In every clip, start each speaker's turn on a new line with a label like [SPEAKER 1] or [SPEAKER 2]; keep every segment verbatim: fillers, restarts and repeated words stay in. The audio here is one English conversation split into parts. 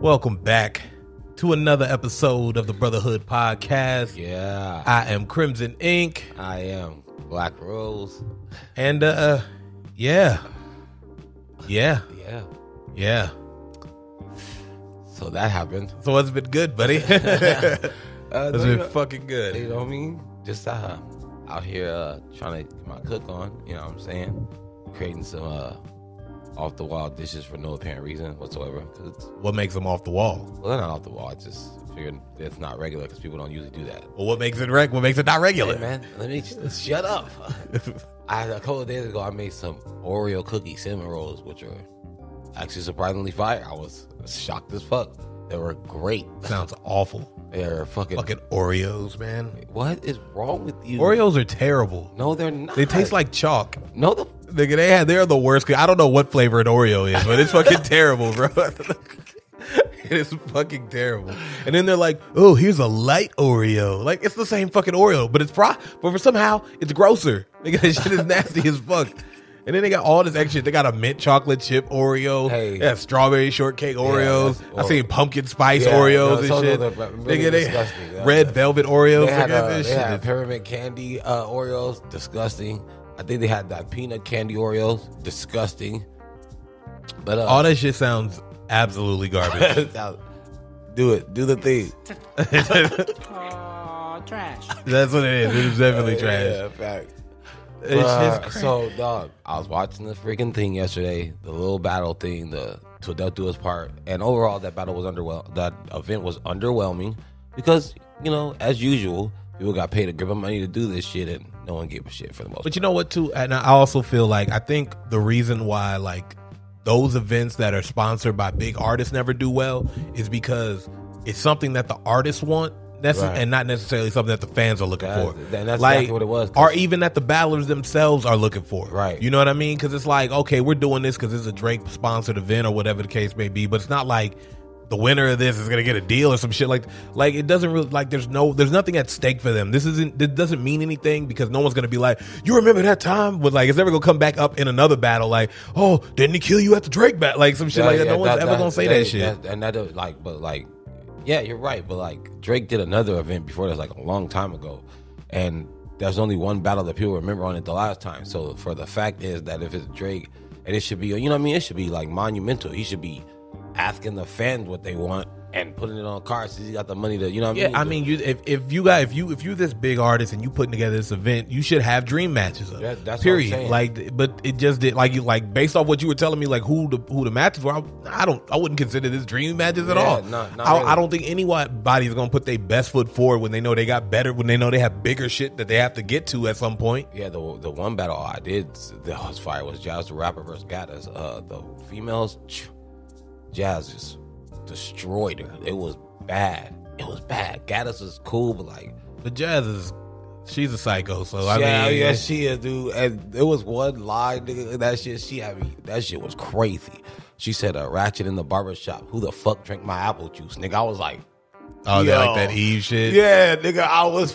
[SPEAKER 1] Welcome back to another episode of the Brotherhood Podcast.
[SPEAKER 2] Yeah.
[SPEAKER 1] I am Crimson Ink.
[SPEAKER 2] I am Black Rose.
[SPEAKER 1] And, uh, yeah. Yeah.
[SPEAKER 2] Yeah.
[SPEAKER 1] Yeah.
[SPEAKER 2] So that happened.
[SPEAKER 1] So it's been good, buddy.
[SPEAKER 2] uh,
[SPEAKER 1] It's been
[SPEAKER 2] know,
[SPEAKER 1] fucking good.
[SPEAKER 2] You know what I mean? Just uh, out here uh, trying to get my cook on. You know what I'm saying? Creating some uh, off-the-wall dishes for no apparent reason whatsoever. Cause it's,
[SPEAKER 1] What makes them off the wall?
[SPEAKER 2] well, they're not off the wall. I just figured it's not regular because people don't usually do that.
[SPEAKER 1] Well, what makes it reg? What makes it not regular?
[SPEAKER 2] Hey, man, let me just, shut up. I a couple of days ago, I made some Oreo cookie cinnamon rolls, which are actually surprisingly fire. I was shocked as fuck. They were great.
[SPEAKER 1] Sounds awful.
[SPEAKER 2] They're fucking.
[SPEAKER 1] Fucking Oreos, man.
[SPEAKER 2] What is wrong with you?
[SPEAKER 1] Oreos are terrible.
[SPEAKER 2] No, they're not.
[SPEAKER 1] They taste like chalk.
[SPEAKER 2] No, the.
[SPEAKER 1] Nigga, they have, they're the worst. I don't know what flavor an Oreo is, but it's fucking terrible, bro. It is fucking terrible. And then they're like, oh, here's a light Oreo. Like, it's the same fucking Oreo, but it's pro, but for somehow it's grosser. Nigga, that shit is nasty as fuck. And then they got all this extra. They got a mint chocolate chip Oreo.
[SPEAKER 2] Hey.
[SPEAKER 1] They have strawberry shortcake Oreos.
[SPEAKER 2] Yeah, well,
[SPEAKER 1] I seen pumpkin spice
[SPEAKER 2] yeah,
[SPEAKER 1] Oreos
[SPEAKER 2] no,
[SPEAKER 1] and
[SPEAKER 2] so
[SPEAKER 1] shit.
[SPEAKER 2] they're really
[SPEAKER 1] Nigga, they
[SPEAKER 2] disgusting. Yeah,
[SPEAKER 1] red
[SPEAKER 2] yeah.
[SPEAKER 1] velvet Oreos.
[SPEAKER 2] They had,
[SPEAKER 1] Nigga,
[SPEAKER 2] uh,
[SPEAKER 1] this
[SPEAKER 2] they
[SPEAKER 1] shit
[SPEAKER 2] had
[SPEAKER 1] is-
[SPEAKER 2] peppermint candy uh, Oreos, disgusting. I think they had that peanut candy Oreos, disgusting. But uh,
[SPEAKER 1] all that shit sounds absolutely garbage.
[SPEAKER 2] do it, do the thing.
[SPEAKER 3] Oh, trash.
[SPEAKER 1] That's what it is. It is definitely
[SPEAKER 2] Uh,
[SPEAKER 1] trash.
[SPEAKER 2] Yeah, fact.
[SPEAKER 1] It's
[SPEAKER 2] Uh,
[SPEAKER 1] just
[SPEAKER 2] so, dog, I was watching the freaking thing yesterday, the little battle thing, the to death do his part, and overall that battle was underwhelming. That event was underwhelming because you know, as usual, people got paid a grip of money to do this shit, and no one gave a shit for the most.
[SPEAKER 1] But you know what, too? And I also feel like, I think the reason why, like, those events that are sponsored by big artists never do well is because it's something that the artists want, that's
[SPEAKER 2] Right.
[SPEAKER 1] and not necessarily something that the fans are looking
[SPEAKER 2] That's-
[SPEAKER 1] for.
[SPEAKER 2] and that's
[SPEAKER 1] like,
[SPEAKER 2] exactly what it was, 'cause-
[SPEAKER 1] or even that the battlers themselves are looking for.
[SPEAKER 2] Right.
[SPEAKER 1] You know what I mean? Because it's like, okay, we're doing this because it's a Drake-sponsored event or whatever the case may be, but it's not like the winner of this is gonna get a deal or some shit like like it doesn't really like there's no there's nothing at stake for them. This isn't it doesn't mean anything because no one's gonna be like, you remember that time? But like it's never gonna come back up in another battle like, oh, didn't he kill you at the Drake battle? Like some shit
[SPEAKER 2] Yeah,
[SPEAKER 1] like that.
[SPEAKER 2] yeah,
[SPEAKER 1] No one's
[SPEAKER 2] that-
[SPEAKER 1] ever
[SPEAKER 2] that-
[SPEAKER 1] gonna say
[SPEAKER 2] they-
[SPEAKER 1] that shit.
[SPEAKER 2] that- and that don't- like, but like, yeah, you're right. But like, Drake did another event before this, like a long time ago, and there's only one battle that people remember on it the last time. So for the fact is that if it's Drake, and it should be, you know what I mean? It should be like monumental. He should be asking the fans what they want and putting it on cards. Since he got the money to, you know what I
[SPEAKER 1] Yeah,
[SPEAKER 2] mean?
[SPEAKER 1] I mean, you if, if you got if you if you're this big artist and you putting together this event, you should have dream matches. Up,
[SPEAKER 2] That- that's what I'm
[SPEAKER 1] period.
[SPEAKER 2] saying.
[SPEAKER 1] Like, but it just did like you like based off what you were telling me, like who the who the matches were. I, I don't I wouldn't consider this dream matches at
[SPEAKER 2] Yeah,
[SPEAKER 1] all.
[SPEAKER 2] not- not
[SPEAKER 1] I,
[SPEAKER 2] really.
[SPEAKER 1] I don't think anybody's gonna put their best foot forward when they know they got better, when they know they have bigger shit that they have to get to at some point.
[SPEAKER 2] Yeah, the the one battle I did that was fire was Jazz the Rapper versus Gaddis. Uh, the females, phew, Jazz just destroyed her. It was bad. It was bad. Gaddis was cool, but like,
[SPEAKER 1] But Jazz is she's a psycho, so I
[SPEAKER 2] yeah,
[SPEAKER 1] mean,
[SPEAKER 2] yeah, she is, dude. And there was one line, nigga, that shit. She had me. That shit was crazy. She said, "A ratchet in the barbershop. Who the fuck drank my apple juice, nigga?" I was like,
[SPEAKER 1] oh, they
[SPEAKER 2] yo.
[SPEAKER 1] like that Eve shit.
[SPEAKER 2] yeah, nigga. I was.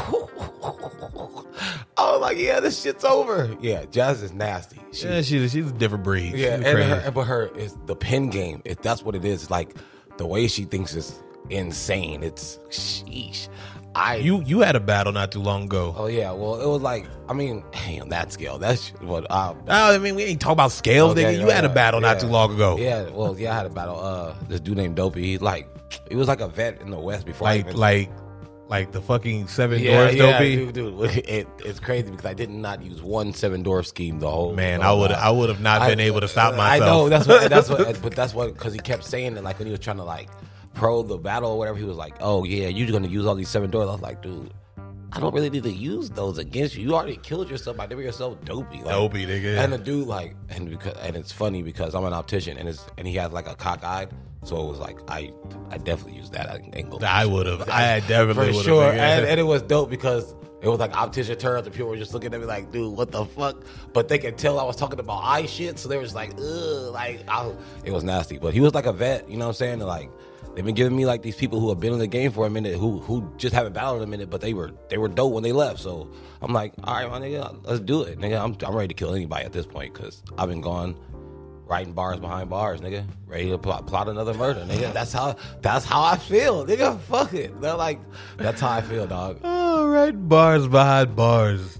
[SPEAKER 2] I was like, yeah, this shit's over. Yeah, Jazz is nasty. She,
[SPEAKER 1] Yeah, she's she's a different breed.
[SPEAKER 2] Yeah,
[SPEAKER 1] She's
[SPEAKER 2] and
[SPEAKER 1] crazy.
[SPEAKER 2] her, but her is the pen game. If that's what it is, it's like the way she thinks is insane. It's sheesh. I
[SPEAKER 1] You you had a battle not too long ago.
[SPEAKER 2] oh yeah. Well, it was like I mean, hey, on that scale, that's what. I,
[SPEAKER 1] Oh, I mean, we ain't talking about scales,
[SPEAKER 2] Okay,
[SPEAKER 1] nigga. You
[SPEAKER 2] yeah,
[SPEAKER 1] had a battle not
[SPEAKER 2] yeah.
[SPEAKER 1] too long ago.
[SPEAKER 2] Yeah, well, yeah, I had a battle. Uh, this dude named Dopey. He like he was like a vet in the West before. I
[SPEAKER 1] Like,
[SPEAKER 2] even,
[SPEAKER 1] like, like the fucking seven
[SPEAKER 2] yeah,
[SPEAKER 1] doors,
[SPEAKER 2] yeah,
[SPEAKER 1] dopey.
[SPEAKER 2] dude, dude. It, it's crazy because I did not use one seven door scheme the whole.
[SPEAKER 1] Man,
[SPEAKER 2] the
[SPEAKER 1] I
[SPEAKER 2] whole
[SPEAKER 1] would
[SPEAKER 2] round.
[SPEAKER 1] I would have not been
[SPEAKER 2] I-
[SPEAKER 1] able to stop
[SPEAKER 2] I
[SPEAKER 1] myself.
[SPEAKER 2] know that's what that's what, but that's what because he kept saying it like when he was trying to like pro the battle or whatever. He was like, "Oh yeah, you're gonna use all these seven doors." I was like, "Dude, I don't really need to use those against you. You already killed yourself by doing yourself dopey, like,
[SPEAKER 1] Dopey, nigga.
[SPEAKER 2] And the dude like, and because and it's funny because I'm an optician and it's and he has like a cockeyed, so it was like I I definitely used that angle.
[SPEAKER 1] I would have. I definitely
[SPEAKER 2] For
[SPEAKER 1] would have.
[SPEAKER 2] sure, and, and it was dope because it was like optician turns and people were just looking at me like, dude, what the fuck? But they could tell I was talking about eye shit, so they were just like, ugh, like I was, it was nasty. But he was like a vet, you know what I'm saying? And like they've been giving me like these people who have been in the game for a minute, who who just haven't battled in a minute, but they were they were dope when they left. So I'm like, all right, my nigga, let's do it, nigga. I'm I'm ready to kill anybody at this point because I've been gone. writing bars behind bars, nigga. Ready to plot, plot another murder, nigga. That's how that's how I feel, nigga. Fuck it. They're like, that's how I feel, dog.
[SPEAKER 1] All right, bars behind bars.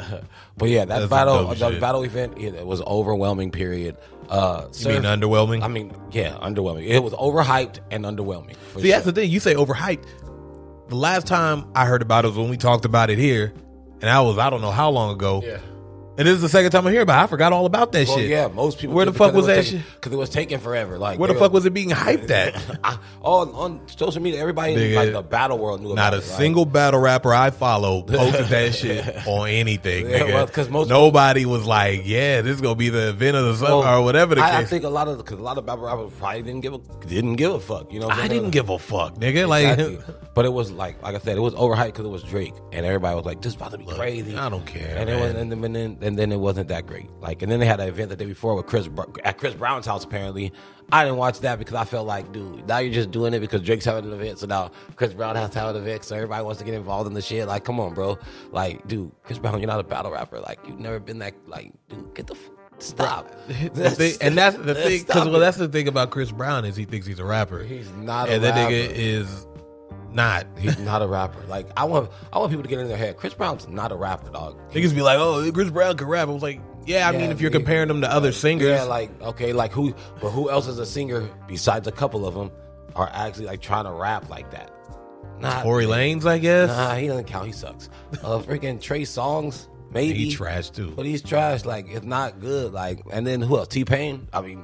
[SPEAKER 2] But yeah, that
[SPEAKER 1] That's
[SPEAKER 2] battle,
[SPEAKER 1] some
[SPEAKER 2] the
[SPEAKER 1] dumb shit.
[SPEAKER 2] battle event, it, it was overwhelming. Period. Uh,
[SPEAKER 1] You
[SPEAKER 2] Surf-
[SPEAKER 1] mean underwhelming?
[SPEAKER 2] I mean, yeah, underwhelming. It was overhyped and underwhelming. For
[SPEAKER 1] See,
[SPEAKER 2] sure.
[SPEAKER 1] that's the thing. You say overhyped. The last time I heard about it was when we talked about it here, and that was I don't know how long ago.
[SPEAKER 2] Yeah.
[SPEAKER 1] And this is the second time I hear about it. I forgot all about that
[SPEAKER 2] Well,
[SPEAKER 1] shit.
[SPEAKER 2] yeah, most people.
[SPEAKER 1] Where the
[SPEAKER 2] did
[SPEAKER 1] fuck
[SPEAKER 2] because
[SPEAKER 1] was
[SPEAKER 2] it
[SPEAKER 1] that
[SPEAKER 2] taking-
[SPEAKER 1] shit?
[SPEAKER 2] Because it was taking forever. Like,
[SPEAKER 1] Where the
[SPEAKER 2] nigga,
[SPEAKER 1] fuck was it being hyped at?
[SPEAKER 2] I, on on social media, everybody in
[SPEAKER 1] Nigga,
[SPEAKER 2] like the battle world knew
[SPEAKER 1] Not
[SPEAKER 2] about
[SPEAKER 1] a
[SPEAKER 2] it. like-
[SPEAKER 1] single battle rapper I follow posted that shit on anything.
[SPEAKER 2] Yeah,
[SPEAKER 1] nigga.
[SPEAKER 2] well, 'cause most-
[SPEAKER 1] Nobody was like, "Yeah, this is gonna be the event of the summer"
[SPEAKER 2] Well,
[SPEAKER 1] or whatever the
[SPEAKER 2] I, I
[SPEAKER 1] case.
[SPEAKER 2] think a lot of because a lot of battle rappers probably didn't give a didn't give a fuck. You know, what I'm
[SPEAKER 1] I
[SPEAKER 2] saying?
[SPEAKER 1] didn't give a fuck, nigga. Like,
[SPEAKER 2] Exactly. But it was like, like I said, it was overhyped because it was Drake, and everybody was like, "This is about to be crazy."
[SPEAKER 1] I don't care,
[SPEAKER 2] And, it
[SPEAKER 1] man.
[SPEAKER 2] was, and, then, and then and then it wasn't that great. Like, and then they had an event the day before with Chris Br- at Chris Brown's house. Apparently, I didn't watch that because I felt like, dude, now you're just doing it because Drake's having an event, so now Chris Brown has to have an event, so everybody wants to get involved in the shit. Like, come on, bro. Like, dude, Chris Brown, you're not a battle rapper. Like, you've never been that. Like, dude, get the. F- Stop.
[SPEAKER 1] the thing, and that's the thing. Because
[SPEAKER 2] Stop
[SPEAKER 1] well,
[SPEAKER 2] it.
[SPEAKER 1] that's the thing about Chris Brown is he thinks he's a rapper.
[SPEAKER 2] He's not a
[SPEAKER 1] and that
[SPEAKER 2] rapper.
[SPEAKER 1] nigga is not.
[SPEAKER 2] He's not a rapper. Like, I want, I want people to get in their head. Chris Brown's not a rapper, dog.
[SPEAKER 1] Niggas be like, "Oh, Chris Brown can rap." I was like, "Yeah, I
[SPEAKER 2] Yeah,
[SPEAKER 1] mean, if you're
[SPEAKER 2] yeah.
[SPEAKER 1] comparing him to other singers,
[SPEAKER 2] Yeah, like okay, like who? But who else is a singer besides a couple of them are actually like trying to rap like that? Nah,
[SPEAKER 1] Tory Lanez, I guess."
[SPEAKER 2] Nah, he doesn't count. He sucks. Uh, freaking Trey Songz, maybe
[SPEAKER 1] He trash too.
[SPEAKER 2] but he's trash. Like it's not good. Like and then who else? T Pain. I mean,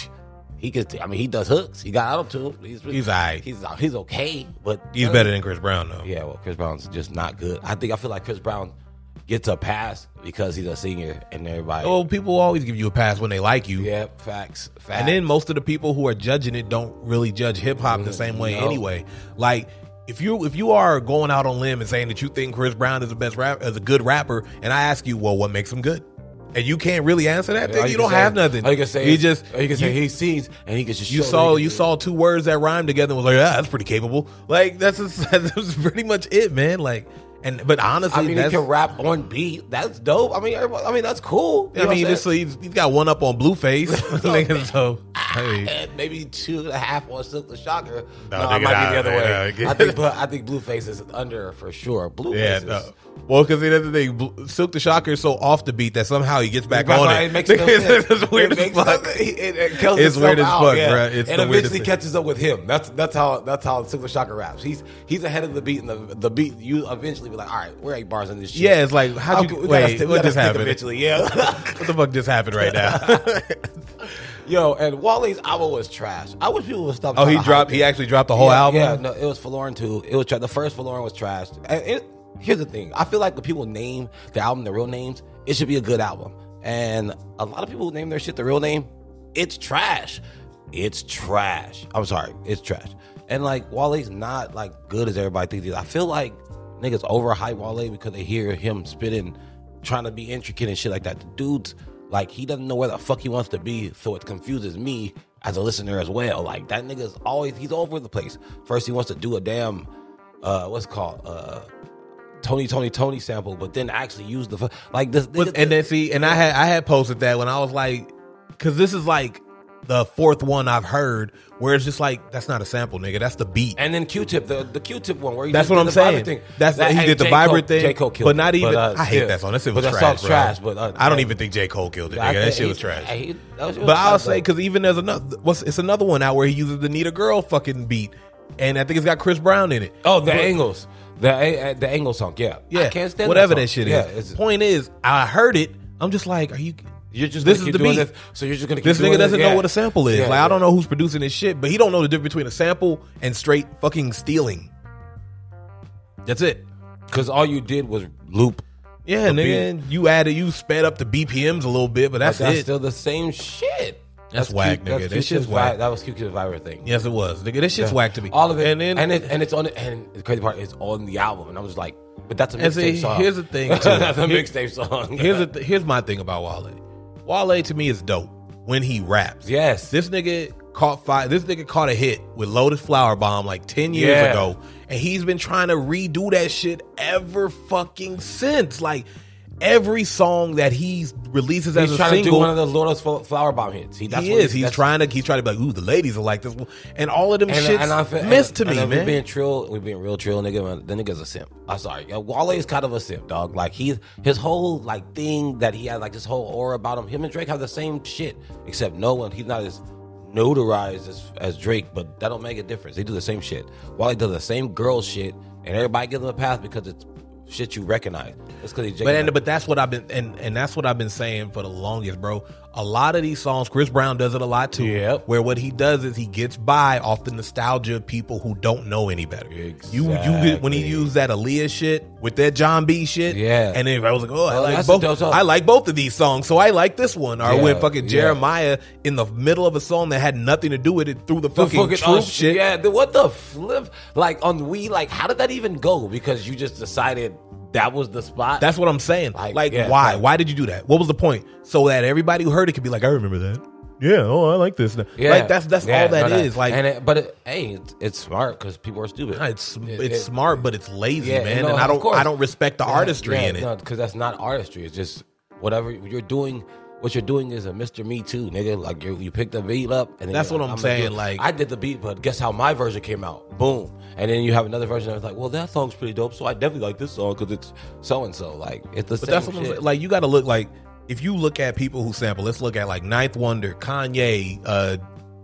[SPEAKER 2] he gets. I mean, he does hooks. He got auto tune. He's
[SPEAKER 1] He's aight.
[SPEAKER 2] He's he's okay, but
[SPEAKER 1] He's better than Chris Brown though.
[SPEAKER 2] Yeah, well, Chris Brown's just not good. I think I feel like Chris Brown gets a pass because he's a singer and everybody.
[SPEAKER 1] Oh, people always give you a pass when they like you.
[SPEAKER 2] yeah, facts, facts.
[SPEAKER 1] And then most of the people who are judging it don't really judge hip hop the same way
[SPEAKER 2] No.
[SPEAKER 1] anyway. Like if you if you are going out on a limb and saying that you think Chris Brown is the best rap is a good rapper, and I ask you, well, what makes him good? And you can't really answer that,
[SPEAKER 2] All
[SPEAKER 1] then you
[SPEAKER 2] can
[SPEAKER 1] don't
[SPEAKER 2] say-
[SPEAKER 1] have nothing.
[SPEAKER 2] all you can say
[SPEAKER 1] you
[SPEAKER 2] is-
[SPEAKER 1] just
[SPEAKER 2] all you can say
[SPEAKER 1] you-
[SPEAKER 2] he sees and he can just
[SPEAKER 1] You
[SPEAKER 2] show
[SPEAKER 1] saw
[SPEAKER 2] that he
[SPEAKER 1] you
[SPEAKER 2] can-
[SPEAKER 1] saw two words that rhymed together and was like, yeah, that's pretty capable. Like that's just, that's pretty much it, man. Like and but honestly,
[SPEAKER 2] I mean, he
[SPEAKER 1] that's,
[SPEAKER 2] can rap on beat. That's dope. I mean, everybody, I mean, that's cool. You
[SPEAKER 1] I
[SPEAKER 2] know
[SPEAKER 1] mean,
[SPEAKER 2] what I'm
[SPEAKER 1] this, he's, he's got one up on Blueface. Nigga, so
[SPEAKER 2] saying?
[SPEAKER 1] hey,
[SPEAKER 2] And maybe two and a half on Silk the Shocker.
[SPEAKER 1] No,
[SPEAKER 2] No,
[SPEAKER 1] nigga,
[SPEAKER 2] it might
[SPEAKER 1] nah,
[SPEAKER 2] be the other
[SPEAKER 1] nah,
[SPEAKER 2] way.
[SPEAKER 1] nah.
[SPEAKER 2] I think, but I think Blueface is under for sure. Blueface
[SPEAKER 1] yeah,
[SPEAKER 2] is.
[SPEAKER 1] no. Well, because that's the thing. Bl- Silk the Shocker is so off the beat that somehow he gets back
[SPEAKER 2] Right,
[SPEAKER 1] on
[SPEAKER 2] right,
[SPEAKER 1] it.
[SPEAKER 2] It makes no sense.
[SPEAKER 1] It's weird
[SPEAKER 2] It
[SPEAKER 1] as
[SPEAKER 2] makes
[SPEAKER 1] fuck.
[SPEAKER 2] no sense. It, it kills
[SPEAKER 1] It's weird as
[SPEAKER 2] itself
[SPEAKER 1] fuck,
[SPEAKER 2] out, yeah.
[SPEAKER 1] bruh. It's
[SPEAKER 2] and
[SPEAKER 1] the weirdest
[SPEAKER 2] eventually
[SPEAKER 1] thing.
[SPEAKER 2] catches up with him. That's that's how that's how Silk the Shocker raps. He's he's ahead of the beat, and the the beat you eventually be like, all right, we're eight bars in this shit.
[SPEAKER 1] Yeah, it's like, how'd
[SPEAKER 2] How
[SPEAKER 1] you
[SPEAKER 2] could- we
[SPEAKER 1] wait?
[SPEAKER 2] gotta stick- we
[SPEAKER 1] What
[SPEAKER 2] gotta
[SPEAKER 1] just
[SPEAKER 2] stick
[SPEAKER 1] happened?
[SPEAKER 2] Eventually, yeah.
[SPEAKER 1] What the fuck just happened right now?
[SPEAKER 2] Yo, and Wale's album was trash. I wish people would stop.
[SPEAKER 1] oh,
[SPEAKER 2] trying
[SPEAKER 1] he
[SPEAKER 2] to
[SPEAKER 1] dropped.
[SPEAKER 2] hype
[SPEAKER 1] He
[SPEAKER 2] it.
[SPEAKER 1] actually dropped the whole
[SPEAKER 2] yeah,
[SPEAKER 1] album.
[SPEAKER 2] Yeah, no, it was Forlorn too. It was tra- the first Forlorn was trash. And it, here's the thing: I feel like when people name the album their real names, it should be a good album. And a lot of people name their shit the real name. It's trash. It's trash. I'm sorry, it's trash. And like Wale's not like good as everybody thinks he is. I feel like niggas overhype Wale because they hear him spitting, trying to be intricate and shit like that. The dude's like, he doesn't know where the fuck he wants to be, so it confuses me as a listener as well. Like, that nigga's always, he's all over the place. First, he wants to do a damn, uh, what's it called? Uh, Tony, Tony, Tony sample, but then actually use the, fu- like, this.
[SPEAKER 1] But- and then see, and I had I had posted that when I was like, because this is like the fourth one I've heard where it's just like that's not a sample, nigga. That's the beat.
[SPEAKER 2] And then Q-Tip, the, the Q-Tip one where he
[SPEAKER 1] That's
[SPEAKER 2] just
[SPEAKER 1] what
[SPEAKER 2] did
[SPEAKER 1] I'm
[SPEAKER 2] the
[SPEAKER 1] saying.
[SPEAKER 2] vibrant thing.
[SPEAKER 1] That's
[SPEAKER 2] That-
[SPEAKER 1] he
[SPEAKER 2] and
[SPEAKER 1] did the
[SPEAKER 2] J.
[SPEAKER 1] vibrant
[SPEAKER 2] Cole-
[SPEAKER 1] thing,
[SPEAKER 2] J. Cole killed
[SPEAKER 1] but
[SPEAKER 2] it.
[SPEAKER 1] not even.
[SPEAKER 2] uh,
[SPEAKER 1] I hate
[SPEAKER 2] still.
[SPEAKER 1] that song. That shit
[SPEAKER 2] But
[SPEAKER 1] was
[SPEAKER 2] that
[SPEAKER 1] trash,
[SPEAKER 2] song's
[SPEAKER 1] bro.
[SPEAKER 2] trash. But uh,
[SPEAKER 1] I don't
[SPEAKER 2] yeah.
[SPEAKER 1] even think J. Cole killed it,
[SPEAKER 2] I
[SPEAKER 1] nigga. That
[SPEAKER 2] think
[SPEAKER 1] shit was
[SPEAKER 2] he-
[SPEAKER 1] trash.
[SPEAKER 2] he- that was- it was
[SPEAKER 1] But I'll
[SPEAKER 2] trash,
[SPEAKER 1] say
[SPEAKER 2] though.
[SPEAKER 1] because even there's another, what's it's another one out where he uses the Need a Girl fucking beat, and I think it's got Chris Brown in it.
[SPEAKER 2] Oh, the
[SPEAKER 1] But-
[SPEAKER 2] angles, the uh, the angle song, yeah,
[SPEAKER 1] yeah,
[SPEAKER 2] I can't stand
[SPEAKER 1] whatever
[SPEAKER 2] that,
[SPEAKER 1] that,
[SPEAKER 2] song.
[SPEAKER 1] shit
[SPEAKER 2] yeah,
[SPEAKER 1] is.
[SPEAKER 2] it's-
[SPEAKER 1] Point is, I heard it. I'm just like, are you?
[SPEAKER 2] You're just
[SPEAKER 1] this
[SPEAKER 2] gonna
[SPEAKER 1] is
[SPEAKER 2] keep
[SPEAKER 1] the
[SPEAKER 2] doing
[SPEAKER 1] beat.
[SPEAKER 2] This, so you're just gonna keep
[SPEAKER 1] This
[SPEAKER 2] doing
[SPEAKER 1] nigga doesn't
[SPEAKER 2] this?
[SPEAKER 1] know
[SPEAKER 2] Yeah.
[SPEAKER 1] what a sample is.
[SPEAKER 2] Yeah,
[SPEAKER 1] like
[SPEAKER 2] yeah.
[SPEAKER 1] I don't know who's producing this shit, but he don't know the difference between a sample and straight fucking stealing. That's it.
[SPEAKER 2] Because all you did was loop.
[SPEAKER 1] Yeah,
[SPEAKER 2] The
[SPEAKER 1] nigga. and You added, you sped up the B P Ms a little bit, but that's,
[SPEAKER 2] But that's
[SPEAKER 1] it.
[SPEAKER 2] still the same shit.
[SPEAKER 1] That's whack,
[SPEAKER 2] Q-
[SPEAKER 1] nigga.
[SPEAKER 2] That's
[SPEAKER 1] That shit's
[SPEAKER 2] Q-Tip's
[SPEAKER 1] whack.
[SPEAKER 2] vi- That was Q-Tip's viral thing.
[SPEAKER 1] Yes, it was, nigga. This shit's
[SPEAKER 2] Yeah.
[SPEAKER 1] whack to me.
[SPEAKER 2] All of it,
[SPEAKER 1] and then
[SPEAKER 2] and it, and it's on it, and the crazy part is on the album, and I was like, but that's a
[SPEAKER 1] And see,
[SPEAKER 2] mixtape song.
[SPEAKER 1] here's the thing, too.
[SPEAKER 2] that's a
[SPEAKER 1] Here-
[SPEAKER 2] mixtape song.
[SPEAKER 1] here's the th- here's my thing about Wale. Wale to me is dope when he raps.
[SPEAKER 2] Yes.
[SPEAKER 1] This nigga caught fire. This nigga caught a hit with Lotus Flower Bomb like ten years
[SPEAKER 2] Yeah.
[SPEAKER 1] ago, and he's been trying to redo that shit ever fucking since. Like, every song that he releases as
[SPEAKER 2] He's
[SPEAKER 1] a
[SPEAKER 2] trying
[SPEAKER 1] single,
[SPEAKER 2] to do one of those Lotus Flower Bomb hits. He, that's
[SPEAKER 1] he
[SPEAKER 2] what
[SPEAKER 1] is. He's
[SPEAKER 2] that's-
[SPEAKER 1] trying to. He's trying to be like, ooh, the ladies are like this, and all of them
[SPEAKER 2] And,
[SPEAKER 1] shits
[SPEAKER 2] and I feel,
[SPEAKER 1] missed
[SPEAKER 2] and,
[SPEAKER 1] to me,
[SPEAKER 2] and
[SPEAKER 1] man.
[SPEAKER 2] We being trill, we being real trill, nigga. Man, the nigga's a simp. I'm sorry, Yo, Wale is kind of a simp, dog. Like he's his whole like thing that he has, like this whole aura about him. Him and Drake have the same shit, except no one. He's not as notarized as, as Drake, but that don't make a difference. They do the same shit. Wale does the same girl shit, and everybody gives him a pass because it's shit you recognize. It's because he's.
[SPEAKER 1] But and, but that's what I've been and, and that's what I've been saying for the longest, bro. A lot of these songs, Chris Brown does it a lot too.
[SPEAKER 2] Yep.
[SPEAKER 1] Where what he does is he gets by off the nostalgia of people who don't know any better.
[SPEAKER 2] Exactly.
[SPEAKER 1] You you when he used that Aaliyah shit with that John B shit,
[SPEAKER 2] Yeah.
[SPEAKER 1] and then I was like, oh, I
[SPEAKER 2] Well,
[SPEAKER 1] like
[SPEAKER 2] that's
[SPEAKER 1] both.
[SPEAKER 2] a dope song.
[SPEAKER 1] I like both of these songs, so I like this one. Or
[SPEAKER 2] Yeah,
[SPEAKER 1] when fucking
[SPEAKER 2] yeah.
[SPEAKER 1] Jeremiah in the middle of a song that had nothing to do with it through the
[SPEAKER 2] The
[SPEAKER 1] fucking,
[SPEAKER 2] fucking
[SPEAKER 1] truth
[SPEAKER 2] oh,
[SPEAKER 1] shit.
[SPEAKER 2] Yeah, the, what the flip? Like on we like, how did that even go? Because you just decided that was the spot.
[SPEAKER 1] That's what I'm saying.
[SPEAKER 2] Like,
[SPEAKER 1] Like,
[SPEAKER 2] yeah,
[SPEAKER 1] why?
[SPEAKER 2] like-
[SPEAKER 1] why did you do that? What was the point? So that everybody who heard it could be like, I remember that. Yeah. Oh, I like this.
[SPEAKER 2] yeah,
[SPEAKER 1] Like that's that's
[SPEAKER 2] yeah,
[SPEAKER 1] all that
[SPEAKER 2] no,
[SPEAKER 1] is. Like,
[SPEAKER 2] and it, but it, hey, it's, it's smart because people are stupid.
[SPEAKER 1] it's
[SPEAKER 2] It-
[SPEAKER 1] it's
[SPEAKER 2] it-
[SPEAKER 1] smart, but it's lazy,
[SPEAKER 2] Yeah,
[SPEAKER 1] man.
[SPEAKER 2] no,
[SPEAKER 1] and I
[SPEAKER 2] of
[SPEAKER 1] don't
[SPEAKER 2] course.
[SPEAKER 1] I don't respect the
[SPEAKER 2] Yeah,
[SPEAKER 1] artistry
[SPEAKER 2] yeah,
[SPEAKER 1] in it.
[SPEAKER 2] No, because that's not artistry. It's just whatever you're doing. What you're doing is a Mister Me Too, nigga. Like you, you pick the beat up, and then
[SPEAKER 1] That's
[SPEAKER 2] you're
[SPEAKER 1] what
[SPEAKER 2] like,
[SPEAKER 1] I'm
[SPEAKER 2] gonna
[SPEAKER 1] saying,
[SPEAKER 2] do it.
[SPEAKER 1] like-
[SPEAKER 2] I did the beat, but guess how my version came out? Boom, and then you have another version that's like, well, that song's pretty dope, so I definitely like this song because it's so and so. Like it's the
[SPEAKER 1] But
[SPEAKER 2] same
[SPEAKER 1] that's what I'm
[SPEAKER 2] shit.
[SPEAKER 1] saying. Like, you got to look like if you look at people who sample. Let's look at like Ninth Wonder, Kanye, uh,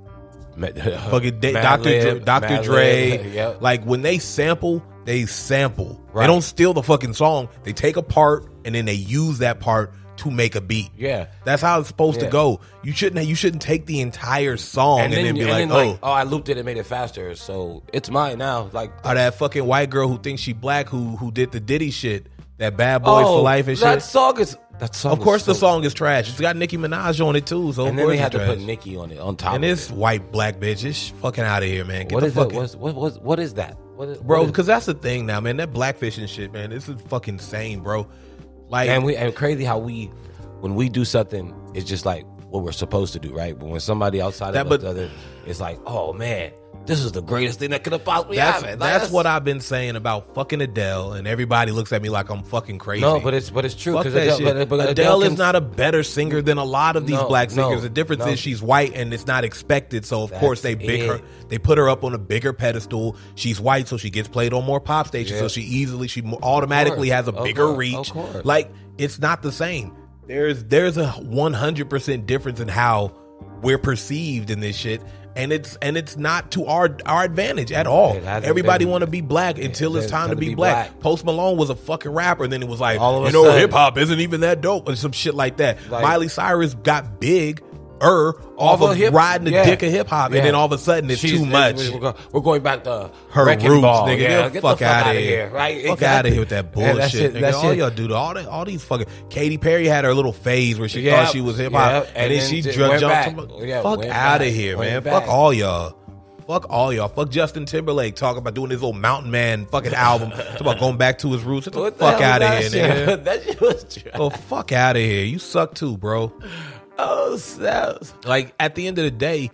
[SPEAKER 1] fucking Da-
[SPEAKER 2] Mad
[SPEAKER 1] Doctor
[SPEAKER 2] Lib,
[SPEAKER 1] Dre, Doctor
[SPEAKER 2] Mad
[SPEAKER 1] Dre.
[SPEAKER 2] Lib, yep.
[SPEAKER 1] Like when they sample, they sample. They
[SPEAKER 2] Right.
[SPEAKER 1] don't steal the fucking song. They take a part and then they use that part to make a beat.
[SPEAKER 2] Yeah.
[SPEAKER 1] That's how it's supposed
[SPEAKER 2] Yeah.
[SPEAKER 1] to go. You shouldn't you shouldn't take the entire song and, then, be
[SPEAKER 2] and
[SPEAKER 1] like,
[SPEAKER 2] then,
[SPEAKER 1] oh,
[SPEAKER 2] oh, I looped it and made it faster, so it's mine now. Like,
[SPEAKER 1] or that fucking white girl who thinks she black who who did the Diddy shit, that Bad Boys for Life and
[SPEAKER 2] Oh, that
[SPEAKER 1] shit.
[SPEAKER 2] song is that song.
[SPEAKER 1] Of course,
[SPEAKER 2] is
[SPEAKER 1] the
[SPEAKER 2] so-
[SPEAKER 1] song is trash. It's got Nicki Minaj on it too, so of
[SPEAKER 2] And then
[SPEAKER 1] course
[SPEAKER 2] they had
[SPEAKER 1] it's
[SPEAKER 2] to
[SPEAKER 1] trash.
[SPEAKER 2] put Nicki on it on top.
[SPEAKER 1] And
[SPEAKER 2] of
[SPEAKER 1] this
[SPEAKER 2] it.
[SPEAKER 1] white black bitch is fucking out of here, man. Get
[SPEAKER 2] What
[SPEAKER 1] the
[SPEAKER 2] is
[SPEAKER 1] fuck
[SPEAKER 2] it? What's, what, what, what is that? What is,
[SPEAKER 1] bro,
[SPEAKER 2] what is-
[SPEAKER 1] because that's the thing now, man. That blackfish and shit, man. This is fucking insane, bro. Like,
[SPEAKER 2] and we and crazy how we when we do something, it's just like what we're supposed to do, right? But when somebody outside
[SPEAKER 1] That-
[SPEAKER 2] of us
[SPEAKER 1] but-
[SPEAKER 2] does it, it's like, oh man, this is the greatest thing that could have possibly
[SPEAKER 1] that's
[SPEAKER 2] happened. Like,
[SPEAKER 1] that's what I've been saying about fucking Adele, and everybody looks at me like I'm fucking crazy.
[SPEAKER 2] No, but it's but it's true
[SPEAKER 1] Fuck
[SPEAKER 2] because
[SPEAKER 1] that
[SPEAKER 2] Adele,
[SPEAKER 1] shit.
[SPEAKER 2] but, but
[SPEAKER 1] Adele,
[SPEAKER 2] Adele
[SPEAKER 1] is
[SPEAKER 2] can-
[SPEAKER 1] not a better singer than a lot of these
[SPEAKER 2] No,
[SPEAKER 1] black
[SPEAKER 2] no,
[SPEAKER 1] singers. The difference
[SPEAKER 2] no.
[SPEAKER 1] is she's white and it's not expected. So of course they
[SPEAKER 2] That's
[SPEAKER 1] big her,
[SPEAKER 2] it.
[SPEAKER 1] they put her up on a bigger pedestal. She's white, so she gets played on more pop stations.
[SPEAKER 2] Yeah.
[SPEAKER 1] So she easily, she mo- automatically
[SPEAKER 2] course,
[SPEAKER 1] has a
[SPEAKER 2] of
[SPEAKER 1] bigger
[SPEAKER 2] course,
[SPEAKER 1] reach.
[SPEAKER 2] of course.
[SPEAKER 1] Like it's not the same. There's there's a one hundred percent difference in how we're perceived in this shit. And it's and it's not to our our advantage at all.
[SPEAKER 2] It hasn't
[SPEAKER 1] Everybody
[SPEAKER 2] been-
[SPEAKER 1] want to be black until it's
[SPEAKER 2] it's
[SPEAKER 1] time to
[SPEAKER 2] time
[SPEAKER 1] be, black. Post Malone was a fucking rapper, and then it was like,
[SPEAKER 2] All of a
[SPEAKER 1] you know,
[SPEAKER 2] sudden-
[SPEAKER 1] hip hop isn't even that dope, or some shit like that.
[SPEAKER 2] Like-
[SPEAKER 1] Miley Cyrus got big. Er, off
[SPEAKER 2] of
[SPEAKER 1] of
[SPEAKER 2] hip-
[SPEAKER 1] riding the
[SPEAKER 2] yeah.
[SPEAKER 1] dick of hip hop,
[SPEAKER 2] Yeah.
[SPEAKER 1] and then all of a sudden it's
[SPEAKER 2] She's-
[SPEAKER 1] too much.
[SPEAKER 2] We're, go- we're going back to
[SPEAKER 1] Her
[SPEAKER 2] Wrecking
[SPEAKER 1] roots,
[SPEAKER 2] Ball.
[SPEAKER 1] nigga.
[SPEAKER 2] Yeah,
[SPEAKER 1] Get
[SPEAKER 2] get
[SPEAKER 1] the fuck
[SPEAKER 2] the fuck
[SPEAKER 1] out
[SPEAKER 2] out
[SPEAKER 1] of
[SPEAKER 2] of
[SPEAKER 1] here,
[SPEAKER 2] here, right?
[SPEAKER 1] Fuck out of here with that
[SPEAKER 2] And
[SPEAKER 1] bullshit,
[SPEAKER 2] that shit-
[SPEAKER 1] nigga.
[SPEAKER 2] that
[SPEAKER 1] all
[SPEAKER 2] shit-
[SPEAKER 1] y'all do, all that, all these fucking. Katy Perry had her little phase where she
[SPEAKER 2] Yeah,
[SPEAKER 1] thought she was hip hop,
[SPEAKER 2] yeah,
[SPEAKER 1] and,
[SPEAKER 2] and
[SPEAKER 1] then
[SPEAKER 2] then
[SPEAKER 1] she
[SPEAKER 2] just
[SPEAKER 1] dr-
[SPEAKER 2] went
[SPEAKER 1] jumped.
[SPEAKER 2] back.
[SPEAKER 1] to-
[SPEAKER 2] Yeah,
[SPEAKER 1] fuck
[SPEAKER 2] went
[SPEAKER 1] out of
[SPEAKER 2] back,
[SPEAKER 1] here,
[SPEAKER 2] went
[SPEAKER 1] man.
[SPEAKER 2] back.
[SPEAKER 1] Fuck all y'all. Fuck all y'all. Fuck Justin Timberlake talking about doing his little Mountain Man fucking album. Talking about going back to his roots. Get the
[SPEAKER 2] What the
[SPEAKER 1] fuck
[SPEAKER 2] hell
[SPEAKER 1] out of
[SPEAKER 2] was
[SPEAKER 1] here,
[SPEAKER 2] that
[SPEAKER 1] nigga.
[SPEAKER 2] shit? That shit was trash.
[SPEAKER 1] Oh, fuck out of here. You suck too, bro.
[SPEAKER 2] Oh, snaps.
[SPEAKER 1] Like, at the end of the day,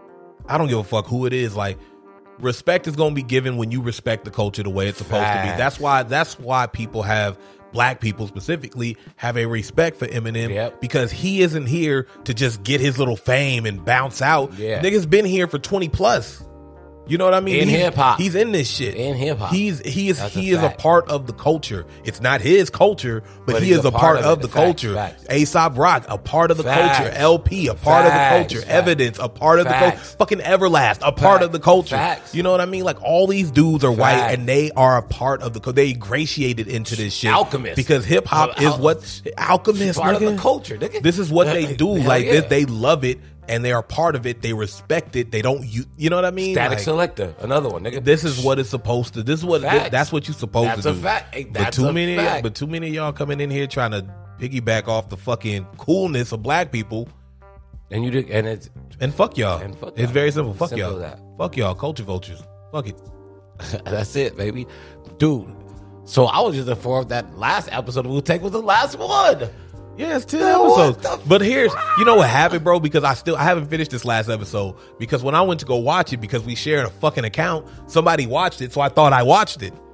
[SPEAKER 1] I don't give a fuck who it is. Like, respect is going to be given when you respect the culture the way it's supposed to be.
[SPEAKER 2] Facts.
[SPEAKER 1] That's why that's why people have, black people specifically, have a respect for Eminem,
[SPEAKER 2] Yep.
[SPEAKER 1] because he isn't here to just get his little fame and bounce out.
[SPEAKER 2] Yeah.
[SPEAKER 1] Nigga's been here for twenty plus. You know what I mean?
[SPEAKER 2] In
[SPEAKER 1] He's-
[SPEAKER 2] hip-hop.
[SPEAKER 1] He's in this shit.
[SPEAKER 2] In hip-hop.
[SPEAKER 1] He's he is
[SPEAKER 2] That's a
[SPEAKER 1] he is a
[SPEAKER 2] fact.
[SPEAKER 1] part of the culture. It's not his culture, but,
[SPEAKER 2] But
[SPEAKER 1] he
[SPEAKER 2] he's
[SPEAKER 1] is
[SPEAKER 2] a
[SPEAKER 1] a
[SPEAKER 2] part
[SPEAKER 1] part
[SPEAKER 2] of
[SPEAKER 1] of
[SPEAKER 2] it.
[SPEAKER 1] the
[SPEAKER 2] Facts,
[SPEAKER 1] culture.
[SPEAKER 2] facts.
[SPEAKER 1] A$AP Rock, a part of the
[SPEAKER 2] Facts.
[SPEAKER 1] culture. L P, a part of the
[SPEAKER 2] Facts,
[SPEAKER 1] culture.
[SPEAKER 2] facts.
[SPEAKER 1] Evidence, a part of the culture.
[SPEAKER 2] Facts.
[SPEAKER 1] Fucking Everlast, a part of the culture.
[SPEAKER 2] Facts.
[SPEAKER 1] You know what I mean? Like, all these dudes are white
[SPEAKER 2] Facts.
[SPEAKER 1] and they are a part of the culture. They ingratiated into this shit.
[SPEAKER 2] Alchemist.
[SPEAKER 1] Because hip hop
[SPEAKER 2] Al-
[SPEAKER 1] is what alchemist,
[SPEAKER 2] part of
[SPEAKER 1] nigga.
[SPEAKER 2] the culture, nigga.
[SPEAKER 1] This is what they do.
[SPEAKER 2] Hell
[SPEAKER 1] Like,
[SPEAKER 2] yeah.
[SPEAKER 1] this, they love it and they are part of it. They respect it. They don't, you, you know what I mean?
[SPEAKER 2] Static
[SPEAKER 1] Like,
[SPEAKER 2] Selector, another one, nigga.
[SPEAKER 1] this is what it's supposed to. This is what
[SPEAKER 2] Facts.
[SPEAKER 1] that's what you're supposed
[SPEAKER 2] That's
[SPEAKER 1] to
[SPEAKER 2] a
[SPEAKER 1] do.
[SPEAKER 2] fact. Hey,
[SPEAKER 1] but
[SPEAKER 2] that's
[SPEAKER 1] too
[SPEAKER 2] a
[SPEAKER 1] many,
[SPEAKER 2] fact.
[SPEAKER 1] but too many of y'all coming in here trying to piggyback off the fucking coolness of black people.
[SPEAKER 2] and you did, and it's
[SPEAKER 1] And fuck y'all.
[SPEAKER 2] And fuck
[SPEAKER 1] It's
[SPEAKER 2] y'all.
[SPEAKER 1] very simple. Fuck
[SPEAKER 2] Simple
[SPEAKER 1] y'all.
[SPEAKER 2] as that.
[SPEAKER 1] Fuck y'all. Culture vultures. Fuck it.
[SPEAKER 2] that's it, baby, dude. So I was just informed that last episode of Wu Tang was the last one.
[SPEAKER 1] Yeah, it's ten
[SPEAKER 2] What
[SPEAKER 1] episodes.
[SPEAKER 2] the
[SPEAKER 1] But here's, you know what happened, bro? Because I still, I haven't finished this last episode. Because when I went to go watch it, because we shared a fucking account, somebody watched it, so I thought I watched it.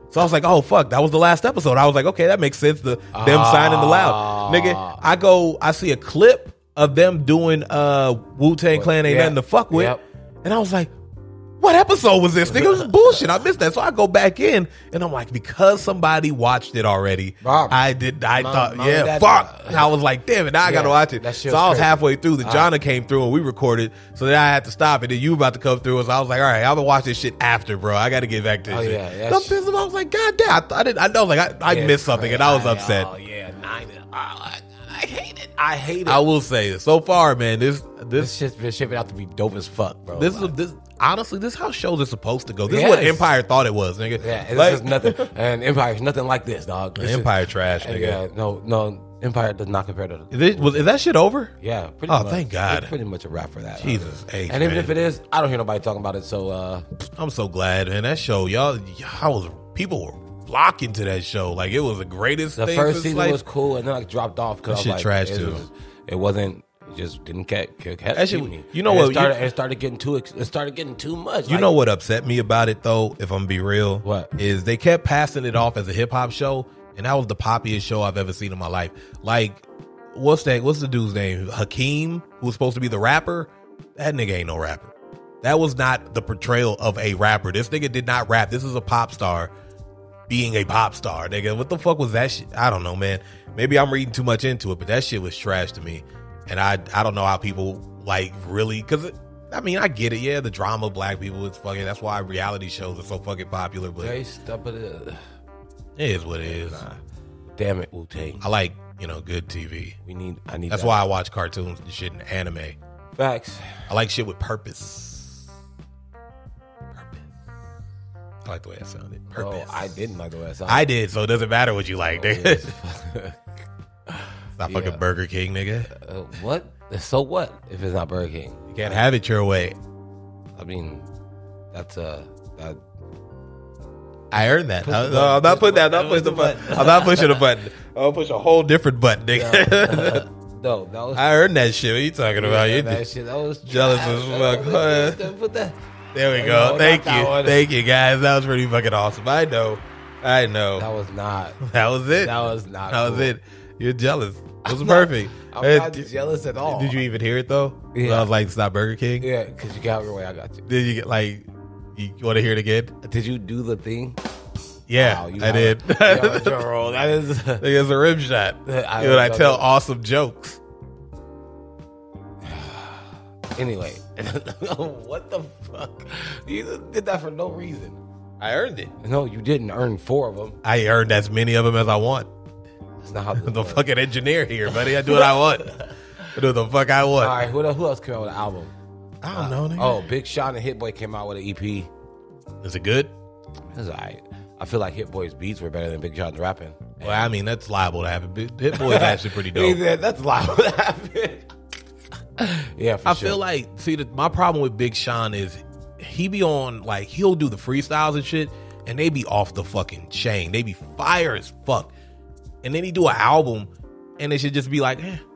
[SPEAKER 1] So I was like, oh fuck, that was the last episode. I was like, okay, that makes sense. The them
[SPEAKER 2] Ah.
[SPEAKER 1] signing the loud. Nigga, I go, I see a clip of them doing uh Wu-Tang Clan Ain't
[SPEAKER 2] Yeah.
[SPEAKER 1] Nothing to Fuck With.
[SPEAKER 2] Yep.
[SPEAKER 1] And I was like, what episode was this? Nigga, it was bullshit. I missed that. So I go back in and I'm like, because somebody watched it already,
[SPEAKER 2] Bob.
[SPEAKER 1] I did I
[SPEAKER 2] Mom-
[SPEAKER 1] thought,
[SPEAKER 2] mom
[SPEAKER 1] yeah,
[SPEAKER 2] and dad-
[SPEAKER 1] fuck. And I was like, damn it, now I gotta
[SPEAKER 2] Yeah,
[SPEAKER 1] watch it.
[SPEAKER 2] that shit
[SPEAKER 1] So
[SPEAKER 2] was
[SPEAKER 1] I was
[SPEAKER 2] crazy.
[SPEAKER 1] halfway through. The Jonna came through and we recorded. So then I had to stop it. Then you about to come through. So I was like, all right, I'm gonna watch this shit after, bro. I gotta get back to this
[SPEAKER 2] Oh,
[SPEAKER 1] shit.
[SPEAKER 2] yeah,
[SPEAKER 1] So
[SPEAKER 2] that
[SPEAKER 1] I'm
[SPEAKER 2] shit-
[SPEAKER 1] pissed. I was like, God damn, I, th- I didn't I know like I, I
[SPEAKER 2] Yeah,
[SPEAKER 1] missed something and I was upset.
[SPEAKER 2] Oh yeah, nine. I, I hate it. I hate it.
[SPEAKER 1] I will say this. So far, man, this
[SPEAKER 2] this
[SPEAKER 1] this
[SPEAKER 2] shit's been shipping out to be dope as fuck, bro.
[SPEAKER 1] this is
[SPEAKER 2] Like,
[SPEAKER 1] this honestly, this is how shows are supposed to go. This
[SPEAKER 2] Yes.
[SPEAKER 1] is what Empire thought it was, nigga.
[SPEAKER 2] yeah, it's
[SPEAKER 1] Like-
[SPEAKER 2] just nothing. And Empire's nothing like this, dog. This is-
[SPEAKER 1] Empire trash, nigga.
[SPEAKER 2] Yeah, no, no. Empire does not compare to.
[SPEAKER 1] Is, it, was, is that shit over?
[SPEAKER 2] Yeah, pretty
[SPEAKER 1] Oh,
[SPEAKER 2] much.
[SPEAKER 1] thank God.
[SPEAKER 2] It's pretty much a wrap for that.
[SPEAKER 1] Jesus H,
[SPEAKER 2] And even
[SPEAKER 1] man.
[SPEAKER 2] if it is, I don't hear nobody talking about it. So uh,
[SPEAKER 1] I'm so glad, man. That show, y'all, I was people were flocking to that show. Like it was the greatest.
[SPEAKER 2] the
[SPEAKER 1] thing
[SPEAKER 2] first
[SPEAKER 1] since,
[SPEAKER 2] season
[SPEAKER 1] like,
[SPEAKER 2] was cool, and then I dropped off because
[SPEAKER 1] That
[SPEAKER 2] I was
[SPEAKER 1] shit
[SPEAKER 2] like,
[SPEAKER 1] trash,
[SPEAKER 2] it
[SPEAKER 1] too.
[SPEAKER 2] was- it wasn't. It just didn't catch. catch
[SPEAKER 1] That shit-
[SPEAKER 2] me.
[SPEAKER 1] you know
[SPEAKER 2] And
[SPEAKER 1] what,
[SPEAKER 2] It started,
[SPEAKER 1] you-
[SPEAKER 2] it started getting too. ex- It started getting too much.
[SPEAKER 1] You
[SPEAKER 2] Like,
[SPEAKER 1] know what upset me about it though, if I'm be real?
[SPEAKER 2] What?
[SPEAKER 1] Is they kept passing it off as a hip hop show, and that was the poppiest show I've ever seen in my life. Like, what's that? What's the dude's name? Hakeem, who was supposed to be the rapper. That nigga ain't no rapper. That was not the portrayal of a rapper. This nigga did not rap. This is a pop star being a pop star, nigga. What the fuck was that shit? I don't know, man. Maybe I'm reading too much into it, but that shit was trash to me. And I I don't know how people like really, because I mean, I get it. Yeah, the drama of black people, it's fucking, that's why reality shows are so fucking popular, but
[SPEAKER 2] Jay, stop it. uh,
[SPEAKER 1] it is what it is.
[SPEAKER 2] Nah. Damn it, Wu Tang.
[SPEAKER 1] I like, you know, good T V.
[SPEAKER 2] We need. I need.
[SPEAKER 1] That's
[SPEAKER 2] that.
[SPEAKER 1] why I watch cartoons and shit and anime.
[SPEAKER 2] Facts.
[SPEAKER 1] I like shit with purpose. Purpose. I like the way that sounded. Purpose.
[SPEAKER 2] Oh, I didn't like the way that sounded.
[SPEAKER 1] I did, so it doesn't matter what you like,
[SPEAKER 2] Oh,
[SPEAKER 1] nigga.
[SPEAKER 2] yes.
[SPEAKER 1] It's not
[SPEAKER 2] Yeah.
[SPEAKER 1] fucking Burger King, nigga.
[SPEAKER 2] Uh, what? So what if it's not Burger King?
[SPEAKER 1] You can't have it your way.
[SPEAKER 2] I mean, that's uh, that.
[SPEAKER 1] I earned that.
[SPEAKER 2] Push
[SPEAKER 1] I,
[SPEAKER 2] the
[SPEAKER 1] no, I'm
[SPEAKER 2] button.
[SPEAKER 1] not putting that. I'm not
[SPEAKER 2] Push
[SPEAKER 1] pushing the
[SPEAKER 2] the
[SPEAKER 1] button.
[SPEAKER 2] button.
[SPEAKER 1] I'm not pushing a button. I'm gonna push a whole different button, nigga.
[SPEAKER 2] No, that was.
[SPEAKER 1] I earned that shit. What are you talking about? You
[SPEAKER 2] that
[SPEAKER 1] did-
[SPEAKER 2] shit. That was
[SPEAKER 1] jealous
[SPEAKER 2] trash.
[SPEAKER 1] as fuck.
[SPEAKER 2] Put- Put that.
[SPEAKER 1] There we
[SPEAKER 2] No,
[SPEAKER 1] go.
[SPEAKER 2] not
[SPEAKER 1] Thank
[SPEAKER 2] that
[SPEAKER 1] you.
[SPEAKER 2] one.
[SPEAKER 1] Thank you, guys. That was pretty fucking awesome. I know. I know.
[SPEAKER 2] That was not.
[SPEAKER 1] That was it.
[SPEAKER 2] That was not.
[SPEAKER 1] That was
[SPEAKER 2] cool.
[SPEAKER 1] it. You're jealous. It was
[SPEAKER 2] I'm not-
[SPEAKER 1] perfect.
[SPEAKER 2] I'm
[SPEAKER 1] Hey,
[SPEAKER 2] not
[SPEAKER 1] did-
[SPEAKER 2] jealous at all.
[SPEAKER 1] Did you even hear it though? When
[SPEAKER 2] Yeah.
[SPEAKER 1] I was like, "Stop Burger King."
[SPEAKER 2] Yeah, because you got your way. I got you.
[SPEAKER 1] Did you get like? You want to hear it again?
[SPEAKER 2] Did you do the thing?
[SPEAKER 1] Yeah,
[SPEAKER 2] Wow, you
[SPEAKER 1] I
[SPEAKER 2] have
[SPEAKER 1] did.
[SPEAKER 2] A, you have a drum roll. That is.
[SPEAKER 1] It's a rim shot.
[SPEAKER 2] I-
[SPEAKER 1] You know, I
[SPEAKER 2] I-
[SPEAKER 1] tell awesome jokes.
[SPEAKER 2] Anyway, what the fuck? You did that for no reason.
[SPEAKER 1] I earned it.
[SPEAKER 2] No, you didn't earn four of them.
[SPEAKER 1] I earned as many of them as I want.
[SPEAKER 2] That's not how this
[SPEAKER 1] The
[SPEAKER 2] works.
[SPEAKER 1] fucking engineer here, buddy. I do what I want. I do what the fuck I want.
[SPEAKER 2] All right, who, else- who else came out with an album?
[SPEAKER 1] I don't know. Nigga.
[SPEAKER 2] Oh, Big Sean and Hit Boy came out with an E P.
[SPEAKER 1] Is it good?
[SPEAKER 2] That's all right. I feel like Hit Boy's beats were better than Big Sean's rapping.
[SPEAKER 1] Well, I mean, that's liable to happen. But Hit Boy is actually pretty
[SPEAKER 2] He
[SPEAKER 1] dope.
[SPEAKER 2] said, that's liable to happen. Yeah, for
[SPEAKER 1] I
[SPEAKER 2] sure.
[SPEAKER 1] feel like, see, the, my problem with Big Sean is he be on, like, he'll do the freestyles and shit, and they be off the fucking chain. They be fire as fuck. And then he do an album, and it should just be like, eh.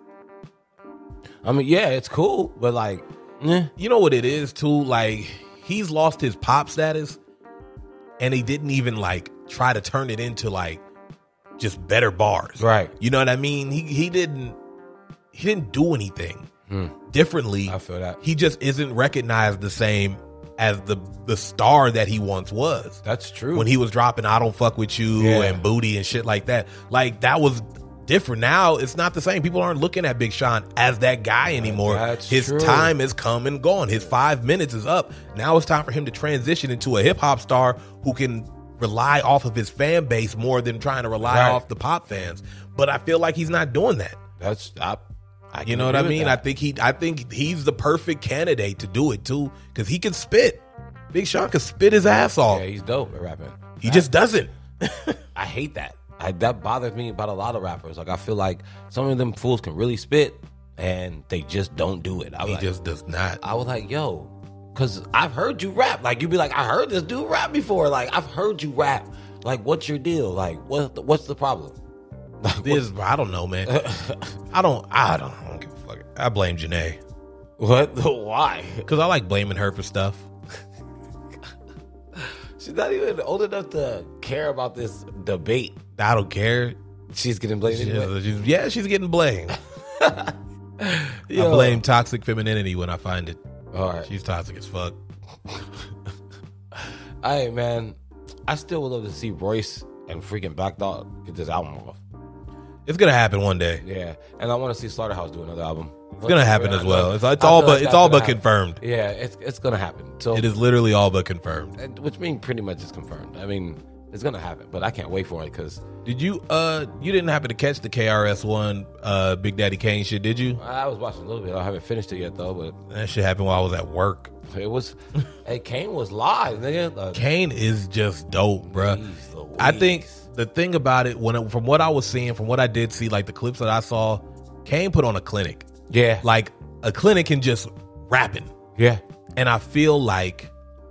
[SPEAKER 2] I mean, yeah, it's cool, but like, eh.
[SPEAKER 1] You know what it is, too? Like, he's lost his pop status, and he didn't even, like, try to turn it into, like, just better bars.
[SPEAKER 2] Right.
[SPEAKER 1] You know what I mean? He he didn't he didn't do anything
[SPEAKER 2] Hmm.
[SPEAKER 1] differently.
[SPEAKER 2] I feel that.
[SPEAKER 1] He just isn't recognized the same as the the star that he once was.
[SPEAKER 2] That's true.
[SPEAKER 1] When he was dropping I Don't Fuck With You
[SPEAKER 2] Yeah.
[SPEAKER 1] and Booty and shit like that. Like, that was different. Now it's not the same. People aren't looking at Big Sean as that guy anymore.
[SPEAKER 2] That's
[SPEAKER 1] His
[SPEAKER 2] true.
[SPEAKER 1] time has come and gone. His five minutes is up. Now it's time for him to transition into a hip hop star who can rely off of his fan base more than trying to rely
[SPEAKER 2] Right.
[SPEAKER 1] off the pop fans. But I feel like he's not doing that.
[SPEAKER 2] That's I, I
[SPEAKER 1] You
[SPEAKER 2] can
[SPEAKER 1] know what I
[SPEAKER 2] agree with
[SPEAKER 1] mean? I
[SPEAKER 2] that.
[SPEAKER 1] think he I think he's the perfect candidate to do it too, because he can spit. Big Sean can spit his ass off.
[SPEAKER 2] Yeah, he's dope at rapping.
[SPEAKER 1] He just doesn't.
[SPEAKER 2] I hate that. I, that bothers me about a lot of rappers. Like, I feel like some of them fools can really spit, and they just don't do it. I was
[SPEAKER 1] He
[SPEAKER 2] like,
[SPEAKER 1] just does not.
[SPEAKER 2] I was like, yo, because I've heard you rap. Like, you'd be like, I heard this dude rap before. Like, I've heard you rap. Like, what's your deal? Like, what? The, what's the problem? Like,
[SPEAKER 1] This, I don't know, man. I don't. I don't. I don't give a fuck. I blame Janae
[SPEAKER 2] what? The why?
[SPEAKER 1] because I like blaming her for stuff.
[SPEAKER 2] She's not even old enough to care about this debate.
[SPEAKER 1] I don't care.
[SPEAKER 2] She's getting blamed.
[SPEAKER 1] She's,
[SPEAKER 2] Anyway.
[SPEAKER 1] she's, yeah, she's getting blamed.
[SPEAKER 2] Yo.
[SPEAKER 1] I blame toxic femininity when I find it.
[SPEAKER 2] All right.
[SPEAKER 1] She's toxic as fuck.
[SPEAKER 2] Hey, man. I still would love to see Royce and freaking Black Dog get this album off.
[SPEAKER 1] It's gonna happen one day.
[SPEAKER 2] Yeah, and I want to see Slaughterhouse do another album.
[SPEAKER 1] It's gonna happen as well. It's, it's
[SPEAKER 2] I
[SPEAKER 1] all
[SPEAKER 2] feel
[SPEAKER 1] but
[SPEAKER 2] like
[SPEAKER 1] it's
[SPEAKER 2] that's
[SPEAKER 1] all
[SPEAKER 2] gonna
[SPEAKER 1] but
[SPEAKER 2] happen.
[SPEAKER 1] confirmed.
[SPEAKER 2] Yeah, it's it's gonna happen. So
[SPEAKER 1] It is literally all but confirmed.
[SPEAKER 2] and- which means pretty much it's confirmed. I mean, it's gonna happen, but I can't wait for it because
[SPEAKER 1] Did you uh you didn't happen to catch the K R S One uh Big Daddy Kane shit, did you?
[SPEAKER 2] I was watching a little bit. I haven't finished it yet though, but
[SPEAKER 1] That shit happened while I was at work.
[SPEAKER 2] it was. Hey, Kane was live, nigga. Uh,
[SPEAKER 1] Kane is just dope, bruh.
[SPEAKER 2] Jeez Louise.
[SPEAKER 1] I think the thing about it, when it, from what I was seeing, from what I did see, like the clips that I saw, Kane put on a clinic,
[SPEAKER 2] yeah,
[SPEAKER 1] like a clinic in just rapping.
[SPEAKER 2] yeah.
[SPEAKER 1] And I feel like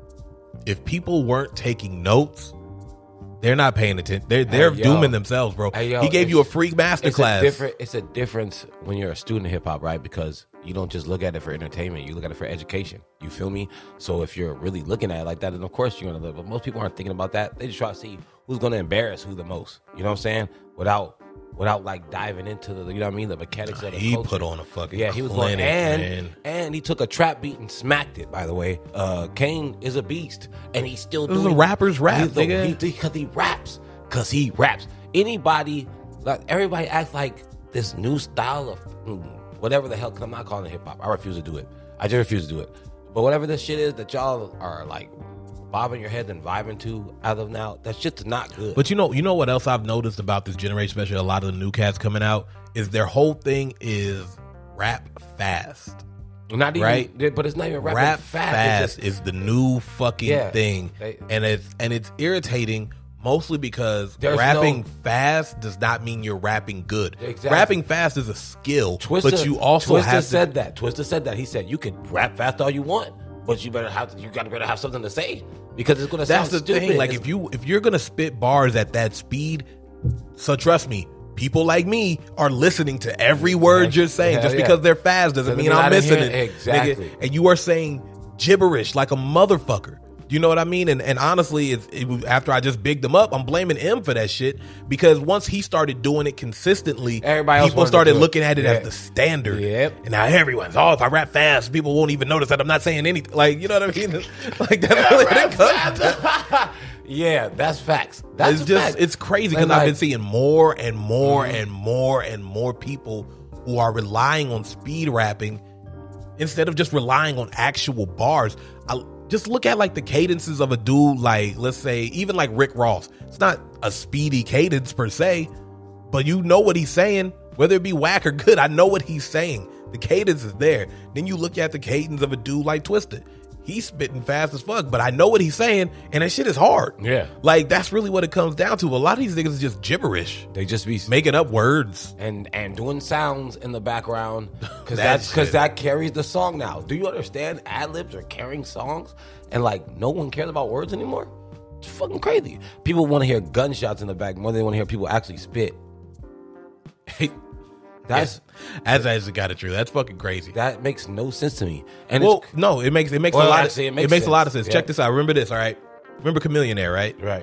[SPEAKER 1] if people weren't taking notes, they're not paying attention. They're they're
[SPEAKER 2] Hey, yo.
[SPEAKER 1] dooming themselves, bro.
[SPEAKER 2] Hey, yo,
[SPEAKER 1] he gave you a
[SPEAKER 2] it's-
[SPEAKER 1] free
[SPEAKER 2] It's
[SPEAKER 1] masterclass.
[SPEAKER 2] a different. It's a difference when you're a student of hip hop, right? Because you don't just look at it for entertainment. You look at it for education. You feel me? So if you're really looking at it like that, then of course you're gonna live. But most people aren't thinking about that. They just try to see who's gonna embarrass who the most. You know what I'm saying? Without without like diving into the, you know what I mean, the mechanics of the
[SPEAKER 1] He
[SPEAKER 2] culture.
[SPEAKER 1] put on a fucking
[SPEAKER 2] Yeah, he was going,
[SPEAKER 1] clinic,
[SPEAKER 2] and
[SPEAKER 1] man.
[SPEAKER 2] and he took a trap beat and smacked it. By the way, uh, Kane is a beast, and he's still
[SPEAKER 1] This is
[SPEAKER 2] doing
[SPEAKER 1] a rapper's rap,
[SPEAKER 2] He's the-
[SPEAKER 1] nigga.
[SPEAKER 2] he- because he raps, because he raps. Anybody, like everybody, acts like this new style of mm, whatever the hell. Cause I'm not calling it hip hop. I refuse to do it. I just refuse to do it. But whatever this shit is that y'all are like bobbing your head and vibing to as of now, that shit's not good.
[SPEAKER 1] But you know, you know what else I've noticed about this generation, especially a lot of the new cats coming out, is their whole thing is rap fast.
[SPEAKER 2] not even,
[SPEAKER 1] right?
[SPEAKER 2] But it's not even rapping
[SPEAKER 1] Rap
[SPEAKER 2] fast.
[SPEAKER 1] fast
[SPEAKER 2] It's just,
[SPEAKER 1] is the new fucking
[SPEAKER 2] Yeah,
[SPEAKER 1] thing,
[SPEAKER 2] they-
[SPEAKER 1] and it's and it's irritating. Mostly because
[SPEAKER 2] There's
[SPEAKER 1] rapping
[SPEAKER 2] no-
[SPEAKER 1] fast does not mean you're rapping good.
[SPEAKER 2] Exactly.
[SPEAKER 1] Rapping fast is a skill,
[SPEAKER 2] Twister,
[SPEAKER 1] but you also
[SPEAKER 2] Twister
[SPEAKER 1] have to,
[SPEAKER 2] said that. Twister said that. He said you could rap fast all you want, but you better have you got to better have something to say because it's going to sound
[SPEAKER 1] That's the
[SPEAKER 2] stupid.
[SPEAKER 1] thing. Like
[SPEAKER 2] It's-
[SPEAKER 1] if you if you're gonna spit bars at that speed, so trust me, people like me are listening to every word you're saying.
[SPEAKER 2] Hell
[SPEAKER 1] Just
[SPEAKER 2] yeah.
[SPEAKER 1] because they're fast doesn't
[SPEAKER 2] Doesn't
[SPEAKER 1] mean
[SPEAKER 2] mean I
[SPEAKER 1] I'm
[SPEAKER 2] didn't
[SPEAKER 1] missing
[SPEAKER 2] hear
[SPEAKER 1] it.
[SPEAKER 2] it. Exactly.
[SPEAKER 1] Nigga. And you are saying gibberish like a motherfucker. You know what I mean? And and honestly, it's, it, was- after I just bigged him up, I'm blaming him for that shit because once he started doing it consistently,
[SPEAKER 2] Everybody else
[SPEAKER 1] people
[SPEAKER 2] wanted to
[SPEAKER 1] started
[SPEAKER 2] do it.
[SPEAKER 1] looking at it
[SPEAKER 2] Yeah.
[SPEAKER 1] as the standard.
[SPEAKER 2] Yep.
[SPEAKER 1] And now everyone's, oh, if I rap fast, people won't even notice that I'm not saying anything. Like, you know what I mean? Like that's really what it comes to.
[SPEAKER 2] yeah, that's facts. That's
[SPEAKER 1] It's
[SPEAKER 2] a
[SPEAKER 1] just
[SPEAKER 2] fact.
[SPEAKER 1] it's crazy because
[SPEAKER 2] And
[SPEAKER 1] I've
[SPEAKER 2] like-
[SPEAKER 1] been seeing more and more and more and more people who are relying on speed rapping instead of just relying on actual bars. I just look at like the cadences of a dude like, let's say, even like Rick Ross. It's not a speedy cadence per se, but you know what he's saying, whether it be whack or good. I know what he's saying. The cadence is there. Then you look at the cadence of a dude like Twisted. He's spitting fast as fuck, but I know what he's saying, and that shit is hard.
[SPEAKER 2] Yeah.
[SPEAKER 1] Like, that's really what it comes down to. A lot of these niggas is just gibberish,
[SPEAKER 2] They just be
[SPEAKER 1] making up words.
[SPEAKER 2] and and doing sounds in the background because
[SPEAKER 1] That
[SPEAKER 2] that's because
[SPEAKER 1] shit.
[SPEAKER 2] that carries the song now. Do you understand? Ad libs are carrying songs, and like no one cares about words anymore. It's fucking crazy. People want to hear gunshots in the back more than they want to hear people actually spit. That's
[SPEAKER 1] That's actually got it true. That's fucking crazy.
[SPEAKER 2] that makes no sense to me. And
[SPEAKER 1] Well,
[SPEAKER 2] it's
[SPEAKER 1] no, it makes it makes
[SPEAKER 2] Well,
[SPEAKER 1] a lot
[SPEAKER 2] actually,
[SPEAKER 1] of
[SPEAKER 2] it
[SPEAKER 1] it
[SPEAKER 2] makes
[SPEAKER 1] makes, a lot of
[SPEAKER 2] sense.
[SPEAKER 1] sense.
[SPEAKER 2] Yeah.
[SPEAKER 1] Check this out. Remember this, all right? Remember Chameleonaire, right?
[SPEAKER 2] right.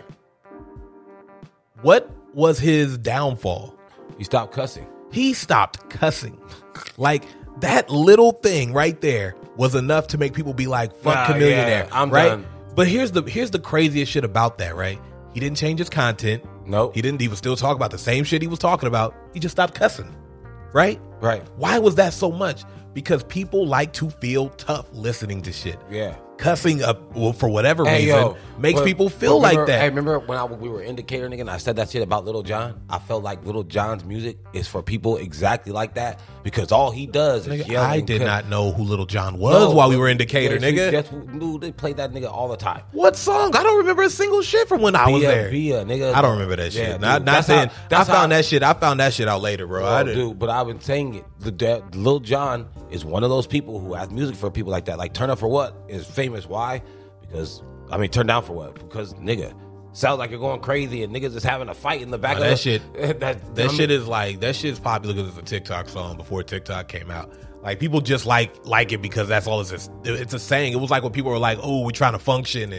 [SPEAKER 1] What was his downfall?
[SPEAKER 2] You stop cussing.
[SPEAKER 1] He stopped cussing. Like that little thing right there was enough to make people be like, fuck
[SPEAKER 2] Nah,
[SPEAKER 1] Chameleonaire.
[SPEAKER 2] yeah, I'm
[SPEAKER 1] right?
[SPEAKER 2] done.
[SPEAKER 1] But here's the here's the craziest shit about that, right? He didn't change his content.
[SPEAKER 2] Nope.
[SPEAKER 1] He didn't even still talk about the same shit he was talking about. He just stopped cussing. Right?
[SPEAKER 2] Right.
[SPEAKER 1] Why was that so much? Because people like to feel tough listening to shit.
[SPEAKER 2] Yeah.
[SPEAKER 1] Cussing up, well, for whatever
[SPEAKER 2] Hey,
[SPEAKER 1] reason,
[SPEAKER 2] yo,
[SPEAKER 1] makes
[SPEAKER 2] but-
[SPEAKER 1] people feel
[SPEAKER 2] but remember-
[SPEAKER 1] like that.
[SPEAKER 2] Hey, remember when I, we were Indicator, nigga, and I said that shit about Little John? I felt like Little John's music is for people exactly like that because all he does is
[SPEAKER 1] Nigga,
[SPEAKER 2] yell.
[SPEAKER 1] I
[SPEAKER 2] and
[SPEAKER 1] did
[SPEAKER 2] cut.
[SPEAKER 1] not know who Little John was
[SPEAKER 2] No,
[SPEAKER 1] while we
[SPEAKER 2] but
[SPEAKER 1] were in Decatur,
[SPEAKER 2] guess who-
[SPEAKER 1] nigga.
[SPEAKER 2] Guess who knew they played that nigga all the time?
[SPEAKER 1] What song? I don't remember a single shit from when I was
[SPEAKER 2] Via,
[SPEAKER 1] there.
[SPEAKER 2] Via, nigga.
[SPEAKER 1] I don't remember that shit.
[SPEAKER 2] Yeah,
[SPEAKER 1] not
[SPEAKER 2] dude,
[SPEAKER 1] not
[SPEAKER 2] that's
[SPEAKER 1] saying.
[SPEAKER 2] how-
[SPEAKER 1] I
[SPEAKER 2] that's
[SPEAKER 1] found
[SPEAKER 2] how-
[SPEAKER 1] that shit. I found that shit out later, bro. I
[SPEAKER 2] Oh,
[SPEAKER 1] didn't.
[SPEAKER 2] dude, but I've been saying it. The, the Lil Jon is one of those people who has music for people like that. Like Turn Up for What is famous. Why? Because I mean, Turn Down for What? Because nigga, sounds like you're going crazy and niggas is having a fight in the back
[SPEAKER 1] Oh,
[SPEAKER 2] of
[SPEAKER 1] that
[SPEAKER 2] the-
[SPEAKER 1] shit-
[SPEAKER 2] That,
[SPEAKER 1] That
[SPEAKER 2] I mean,
[SPEAKER 1] shit is like that shit is popular because it's a TikTok song before TikTok came out. Like people just like like it because that's all it's just, it's a saying. It was like when people were like, "Oh, we're trying to function," and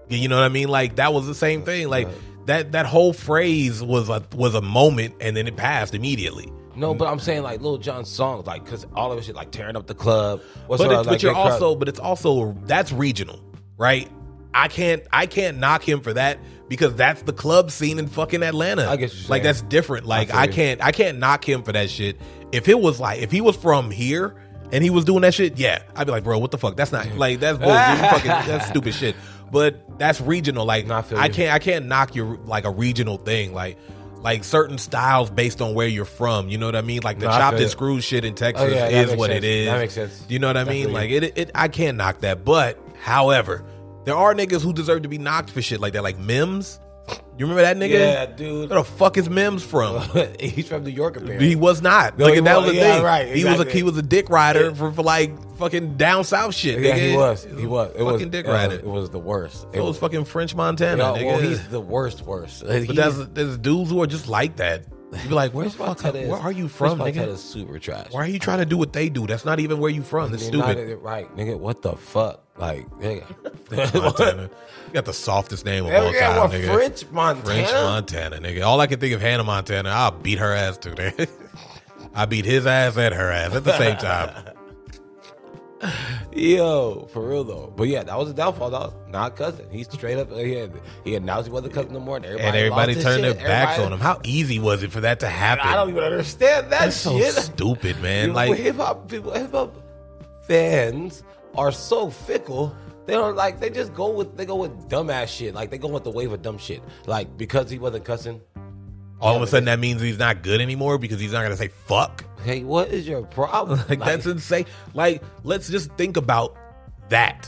[SPEAKER 1] You know what I mean? Like that was the same thing. Like that that whole phrase was a was a moment, and then it passed immediately.
[SPEAKER 2] No, but I'm saying like Lil Jon's songs, like because all of it shit like tearing up the club. What's
[SPEAKER 1] But,
[SPEAKER 2] up,
[SPEAKER 1] it's,
[SPEAKER 2] like,
[SPEAKER 1] but you're
[SPEAKER 2] Get Crowd-
[SPEAKER 1] also, but it's also that's regional, right? I can't I can't knock him for that because that's the club scene in fucking Atlanta.
[SPEAKER 2] I get what you're
[SPEAKER 1] like
[SPEAKER 2] saying.
[SPEAKER 1] that's different. Like
[SPEAKER 2] feel
[SPEAKER 1] I
[SPEAKER 2] you.
[SPEAKER 1] can't I can't knock him for that shit. If it was like if he was from here and he was doing that shit, yeah, I'd be like, bro, what the fuck? That's not like that's bullshit. You fucking, that's stupid shit. But that's regional. Like
[SPEAKER 2] No, I feel
[SPEAKER 1] I
[SPEAKER 2] you.
[SPEAKER 1] can't I can't knock your like a regional thing. Like like certain styles based on where you're from. You know what I mean? Like the
[SPEAKER 2] No, I
[SPEAKER 1] chopped
[SPEAKER 2] feel
[SPEAKER 1] and
[SPEAKER 2] it.
[SPEAKER 1] screwed shit in Texas
[SPEAKER 2] Oh, yeah, that
[SPEAKER 1] is
[SPEAKER 2] makes
[SPEAKER 1] what
[SPEAKER 2] sense.
[SPEAKER 1] it is.
[SPEAKER 2] That makes sense.
[SPEAKER 1] You know what I
[SPEAKER 2] I
[SPEAKER 1] mean?
[SPEAKER 2] feel
[SPEAKER 1] Like
[SPEAKER 2] you.
[SPEAKER 1] it, it I can't knock that. But however, there are niggas who deserve to be knocked for shit like that. Like Mims. You remember that nigga?
[SPEAKER 2] Yeah, dude.
[SPEAKER 1] Where the fuck is Mims from?
[SPEAKER 2] He's from New York, apparently.
[SPEAKER 1] He was not.
[SPEAKER 2] No,
[SPEAKER 1] like
[SPEAKER 2] he
[SPEAKER 1] that
[SPEAKER 2] was-
[SPEAKER 1] was the
[SPEAKER 2] yeah,
[SPEAKER 1] thing.
[SPEAKER 2] right,
[SPEAKER 1] He was a
[SPEAKER 2] exactly.
[SPEAKER 1] he was a dick rider
[SPEAKER 2] Yeah.
[SPEAKER 1] for, for like fucking down south shit.
[SPEAKER 2] Yeah,
[SPEAKER 1] nigga.
[SPEAKER 2] he was. He was. It
[SPEAKER 1] fucking
[SPEAKER 2] was
[SPEAKER 1] dick
[SPEAKER 2] uh,
[SPEAKER 1] rider.
[SPEAKER 2] It was the worst.
[SPEAKER 1] It was fucking French Montana.
[SPEAKER 2] No,
[SPEAKER 1] nigga.
[SPEAKER 2] well, he's the worst, worst.
[SPEAKER 1] but there's, there's dudes who are just like that. You be like, where the fuck? Where are you from,
[SPEAKER 2] That
[SPEAKER 1] nigga?
[SPEAKER 2] is super trash.
[SPEAKER 1] Why are you trying to do what they do? That's not even where you from. That's
[SPEAKER 2] You're
[SPEAKER 1] stupid.
[SPEAKER 2] not- right, nigga. What the fuck? Like, nigga.
[SPEAKER 1] Montana. You got the softest name of
[SPEAKER 2] Yeah,
[SPEAKER 1] all
[SPEAKER 2] yeah,
[SPEAKER 1] time,
[SPEAKER 2] well,
[SPEAKER 1] nigga.
[SPEAKER 2] French Montana.
[SPEAKER 1] French Montana, nigga. All I can think of Hannah Montana. I'll beat her ass too, nigga. I beat his ass and her ass at the same time.
[SPEAKER 2] Yo, for real though. But yeah, that was a downfall, dog. Not cousin. He's straight up. He, had, he announced he wasn't cousin no more, and everybody,
[SPEAKER 1] And everybody
[SPEAKER 2] lost his
[SPEAKER 1] turned their
[SPEAKER 2] shit.
[SPEAKER 1] backs
[SPEAKER 2] Everybody-
[SPEAKER 1] on him. How easy was it for that to happen?
[SPEAKER 2] I don't even understand that
[SPEAKER 1] That's so
[SPEAKER 2] shit.
[SPEAKER 1] stupid, man.
[SPEAKER 2] You know,
[SPEAKER 1] Like,
[SPEAKER 2] hip hop people, hip hop fans are so fickle. They don't like. They just go with. They go with dumbass shit. Like they go with the wave of dumb shit. Like because he wasn't cussing.
[SPEAKER 1] all of a sudden that means he's not good anymore because he's not gonna say fuck.
[SPEAKER 2] Hey, what is your problem?
[SPEAKER 1] Like, that's insane. Like, let's just think about that.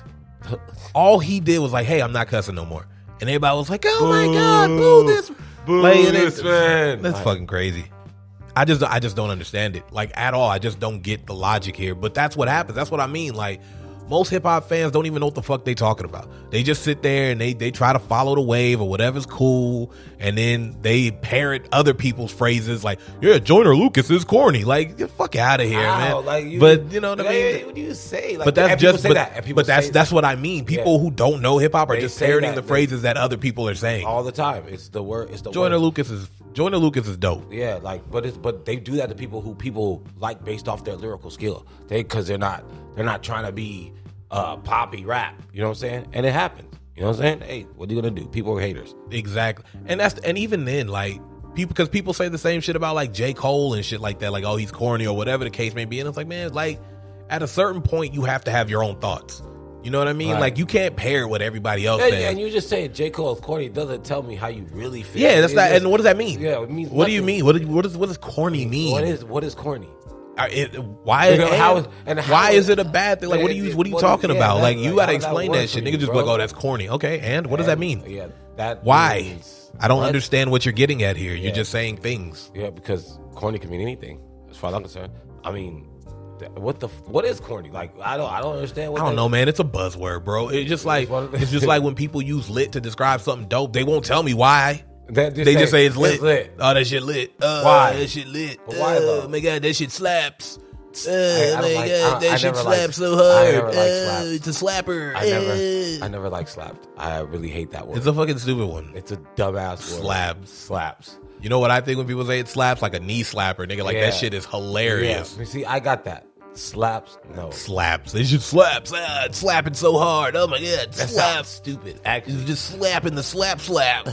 [SPEAKER 1] All he did was like, hey, I'm not cussing no more. And everybody was like, oh my God, boo this.
[SPEAKER 2] Boo
[SPEAKER 1] like, and
[SPEAKER 2] this
[SPEAKER 1] it-
[SPEAKER 2] man.
[SPEAKER 1] That's
[SPEAKER 2] Like-
[SPEAKER 1] fucking crazy. I just I just don't understand it. Like at all. I just don't get the logic here. But that's what happens. That's what I mean. Like most hip hop fans don't even know what the fuck they talking about. They just sit there and they they try to follow the wave or whatever's cool, and then they parrot other people's phrases like, yeah, Joyner Lucas is corny. Like, get the fuck out of here,
[SPEAKER 2] Ow,
[SPEAKER 1] man.
[SPEAKER 2] like you,
[SPEAKER 1] but you know what I
[SPEAKER 2] like,
[SPEAKER 1] mean?
[SPEAKER 2] What do you say? Like,
[SPEAKER 1] But that's
[SPEAKER 2] and people
[SPEAKER 1] just
[SPEAKER 2] say
[SPEAKER 1] but,
[SPEAKER 2] that, and people
[SPEAKER 1] but that's
[SPEAKER 2] say
[SPEAKER 1] that's what I mean. People
[SPEAKER 2] Yeah.
[SPEAKER 1] who don't know hip hop are
[SPEAKER 2] They
[SPEAKER 1] just
[SPEAKER 2] say
[SPEAKER 1] parroting
[SPEAKER 2] that,
[SPEAKER 1] the
[SPEAKER 2] they-
[SPEAKER 1] phrases that other people are saying.
[SPEAKER 2] all the time. It's the word. It's the
[SPEAKER 1] Joyner
[SPEAKER 2] word.
[SPEAKER 1] Lucas is Joyner Lucas is dope.
[SPEAKER 2] Yeah, like, but it's but they do that to people who people like based off their lyrical skill. They because they're not they're not trying to be uh poppy rap. You know what I'm saying? And it happens. You know what I'm saying? Hey, what are you gonna do? People are haters.
[SPEAKER 1] Exactly. And that's and even then, like people because people say the same shit about like J. Cole and shit like that, like, oh, he's corny or whatever the case may be. And it's like, man, like at a certain point you have to have your own thoughts. You know what I mean?
[SPEAKER 2] Right.
[SPEAKER 1] Like you can't pair what everybody else
[SPEAKER 2] And,
[SPEAKER 1] says.
[SPEAKER 2] and you just say J. Cole is corny. It doesn't tell me how you really feel.
[SPEAKER 1] Yeah, that's
[SPEAKER 2] It
[SPEAKER 1] not.
[SPEAKER 2] just-
[SPEAKER 1] And what does that mean?
[SPEAKER 2] Yeah, it means
[SPEAKER 1] what do you
[SPEAKER 2] nothing.
[SPEAKER 1] mean? What do- what does what does corny mean?
[SPEAKER 2] What is what is corny?
[SPEAKER 1] Uh, it, why?
[SPEAKER 2] You know,
[SPEAKER 1] and
[SPEAKER 2] how is- and how
[SPEAKER 1] why
[SPEAKER 2] is-
[SPEAKER 1] is it a bad thing? Like, what are you what are you
[SPEAKER 2] What-
[SPEAKER 1] talking
[SPEAKER 2] yeah,
[SPEAKER 1] about?
[SPEAKER 2] that-
[SPEAKER 1] Like, you
[SPEAKER 2] like,
[SPEAKER 1] gotta
[SPEAKER 2] how does that
[SPEAKER 1] explain
[SPEAKER 2] work
[SPEAKER 1] that shit.
[SPEAKER 2] for
[SPEAKER 1] Nigga
[SPEAKER 2] you,
[SPEAKER 1] just be
[SPEAKER 2] bro?
[SPEAKER 1] like, oh, that's corny. Okay, and what does that mean?
[SPEAKER 2] Yeah, that
[SPEAKER 1] Why?
[SPEAKER 2] means-
[SPEAKER 1] I don't
[SPEAKER 2] what?
[SPEAKER 1] understand what you're getting at here. You're
[SPEAKER 2] Yeah.
[SPEAKER 1] just saying things.
[SPEAKER 2] Yeah, because corny can mean anything, as far as I'm concerned. I mean, th- what the f- what is corny? Like, I don't I don't understand. What
[SPEAKER 1] I don't
[SPEAKER 2] that-
[SPEAKER 1] know, man. It's a buzzword, bro. It's just like
[SPEAKER 2] what it
[SPEAKER 1] it's just like when people use lit to describe something dope. They won't tell me why.
[SPEAKER 2] They
[SPEAKER 1] They just say it's lit.
[SPEAKER 2] lit.
[SPEAKER 1] Oh, that shit lit. Uh,
[SPEAKER 2] Why?
[SPEAKER 1] That shit lit.
[SPEAKER 2] But why,
[SPEAKER 1] Uh,
[SPEAKER 2] though?
[SPEAKER 1] Oh my god, that shit slaps. Uh,
[SPEAKER 2] I don't
[SPEAKER 1] my
[SPEAKER 2] like-
[SPEAKER 1] god,
[SPEAKER 2] I-
[SPEAKER 1] that
[SPEAKER 2] I
[SPEAKER 1] shit
[SPEAKER 2] never
[SPEAKER 1] slaps
[SPEAKER 2] liked-
[SPEAKER 1] so
[SPEAKER 2] I
[SPEAKER 1] hard.
[SPEAKER 2] never liked
[SPEAKER 1] Uh,
[SPEAKER 2] slaps.
[SPEAKER 1] it's a slapper.
[SPEAKER 2] I never
[SPEAKER 1] Uh.
[SPEAKER 2] I never like slapped. I really hate that word.
[SPEAKER 1] It's a fucking stupid one.
[SPEAKER 2] It's a dumbass word.
[SPEAKER 1] Slabs.
[SPEAKER 2] Slaps.
[SPEAKER 1] You know what I think when people say it slaps? Like a knee slapper, nigga. Like
[SPEAKER 2] Yeah.
[SPEAKER 1] that shit is hilarious.
[SPEAKER 2] Yeah. You see, I got that. Slaps. No.
[SPEAKER 1] Slaps. They should slaps. Ah, it's slapping so hard. Oh my god,
[SPEAKER 2] That
[SPEAKER 1] slaps.
[SPEAKER 2] sounds stupid. Actually,
[SPEAKER 1] It's just slapping the slap slap.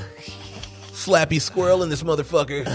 [SPEAKER 1] Slappy squirrel in this motherfucker.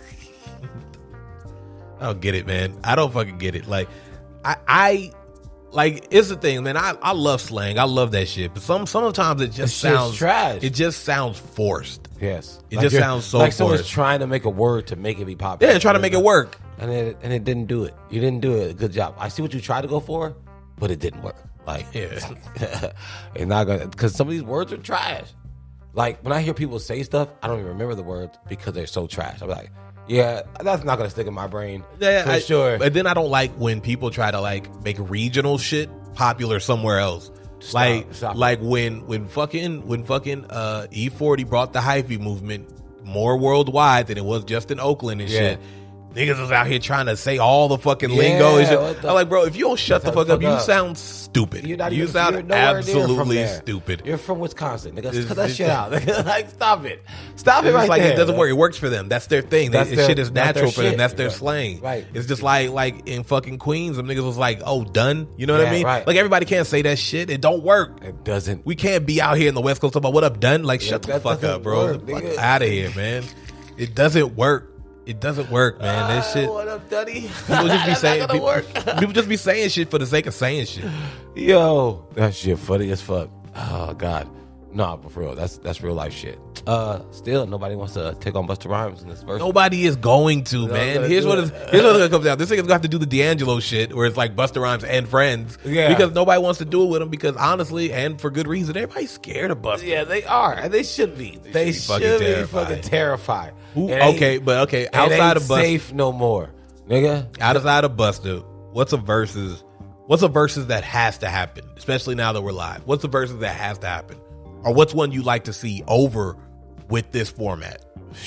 [SPEAKER 1] I don't get it, man. I don't fucking get it. Like, I, I, like, it's the thing, man. I, I love slang. I love that shit. But some, sometimes it just
[SPEAKER 2] It's just
[SPEAKER 1] sounds
[SPEAKER 2] trash.
[SPEAKER 1] It just sounds forced.
[SPEAKER 2] yes.
[SPEAKER 1] It just
[SPEAKER 2] you're-
[SPEAKER 1] sounds so
[SPEAKER 2] like someone's
[SPEAKER 1] forced.
[SPEAKER 2] trying to make a word to make it be popular.
[SPEAKER 1] Yeah, trying to make it work.
[SPEAKER 2] and it and it didn't do it. You didn't do it. Good job. I see what you tried to go for, but it didn't work. Like,
[SPEAKER 1] Yeah.
[SPEAKER 2] it's not gonna because some of these words are trash. Like when I hear people say stuff, I don't even remember the words because they're so trash. I'm like, yeah, that's not gonna stick in my brain
[SPEAKER 1] Yeah,
[SPEAKER 2] for
[SPEAKER 1] I-
[SPEAKER 2] sure.
[SPEAKER 1] But then I don't like when people try to like make regional shit popular somewhere else.
[SPEAKER 2] Stop,
[SPEAKER 1] like,
[SPEAKER 2] stop.
[SPEAKER 1] like when when fucking when fucking uh, E forty brought the hyphy movement more worldwide than it was just in Oakland and
[SPEAKER 2] Yeah.
[SPEAKER 1] shit. Niggas was out here trying to say all the fucking
[SPEAKER 2] Yeah,
[SPEAKER 1] lingo. And shit.
[SPEAKER 2] what the-
[SPEAKER 1] I'm like, bro, if you don't shut the
[SPEAKER 2] Shut
[SPEAKER 1] fuck
[SPEAKER 2] the
[SPEAKER 1] up,
[SPEAKER 2] fuck
[SPEAKER 1] you
[SPEAKER 2] up.
[SPEAKER 1] sound stupid.
[SPEAKER 2] You're not
[SPEAKER 1] you
[SPEAKER 2] even,
[SPEAKER 1] sound
[SPEAKER 2] you're nowhere near from
[SPEAKER 1] absolutely
[SPEAKER 2] there.
[SPEAKER 1] stupid.
[SPEAKER 2] You're from Wisconsin, nigga.
[SPEAKER 1] It's-
[SPEAKER 2] Cut that
[SPEAKER 1] it's-
[SPEAKER 2] shit out. like, stop it. Stop it
[SPEAKER 1] It's
[SPEAKER 2] right
[SPEAKER 1] like
[SPEAKER 2] there.
[SPEAKER 1] it doesn't work. It works for them. That's their thing. They,
[SPEAKER 2] That's
[SPEAKER 1] this
[SPEAKER 2] their-
[SPEAKER 1] shit is
[SPEAKER 2] that's their
[SPEAKER 1] natural for them.
[SPEAKER 2] shit.
[SPEAKER 1] That's their
[SPEAKER 2] Right.
[SPEAKER 1] slang.
[SPEAKER 2] Right.
[SPEAKER 1] It's just like like in fucking Queens, them niggas was like, oh, done. You know what
[SPEAKER 2] Yeah,
[SPEAKER 1] I mean?
[SPEAKER 2] right.
[SPEAKER 1] Like everybody can't say that shit. It don't work.
[SPEAKER 2] It doesn't.
[SPEAKER 1] We can't be out here in the West Coast talking about what up, done. Like shut
[SPEAKER 2] that
[SPEAKER 1] the fuck
[SPEAKER 2] doesn't
[SPEAKER 1] up, bro.
[SPEAKER 2] work,
[SPEAKER 1] Fuck
[SPEAKER 2] nigga.
[SPEAKER 1] out of here, man. It doesn't work. It doesn't work, man. This shit.
[SPEAKER 2] What up, Duddy?
[SPEAKER 1] People just be saying.
[SPEAKER 2] Not gonna
[SPEAKER 1] People,
[SPEAKER 2] work.
[SPEAKER 1] people just be saying shit for the sake of saying shit.
[SPEAKER 2] Yo, that shit funny as fuck. Oh God, nah, but for real, that's that's real life shit. Uh, still nobody wants to take on Busta Rhymes in this verse.
[SPEAKER 1] Nobody is going to, man.
[SPEAKER 2] gonna
[SPEAKER 1] Here's
[SPEAKER 2] do
[SPEAKER 1] what
[SPEAKER 2] it.
[SPEAKER 1] is here's what it comes down. This nigga's gonna have to do the D'Angelo shit, where it's like Busta Rhymes and friends,
[SPEAKER 2] Yeah.
[SPEAKER 1] because nobody wants to do it with him. Because honestly, and for good reason, everybody's scared of Busta.
[SPEAKER 2] Yeah, they are, and they should be. They,
[SPEAKER 1] should
[SPEAKER 2] should
[SPEAKER 1] be
[SPEAKER 2] be
[SPEAKER 1] fucking
[SPEAKER 2] fucking
[SPEAKER 1] terrified.
[SPEAKER 2] terrified.
[SPEAKER 1] Who-
[SPEAKER 2] It ain't-
[SPEAKER 1] okay, but okay,
[SPEAKER 2] it
[SPEAKER 1] outside
[SPEAKER 2] ain't
[SPEAKER 1] of Busta,
[SPEAKER 2] safe no more, nigga.
[SPEAKER 1] outside of Busta, what's a versus? What's a versus that has to happen, especially now that we're live? What's a versus that has to happen, or what's one you like to see over with this format?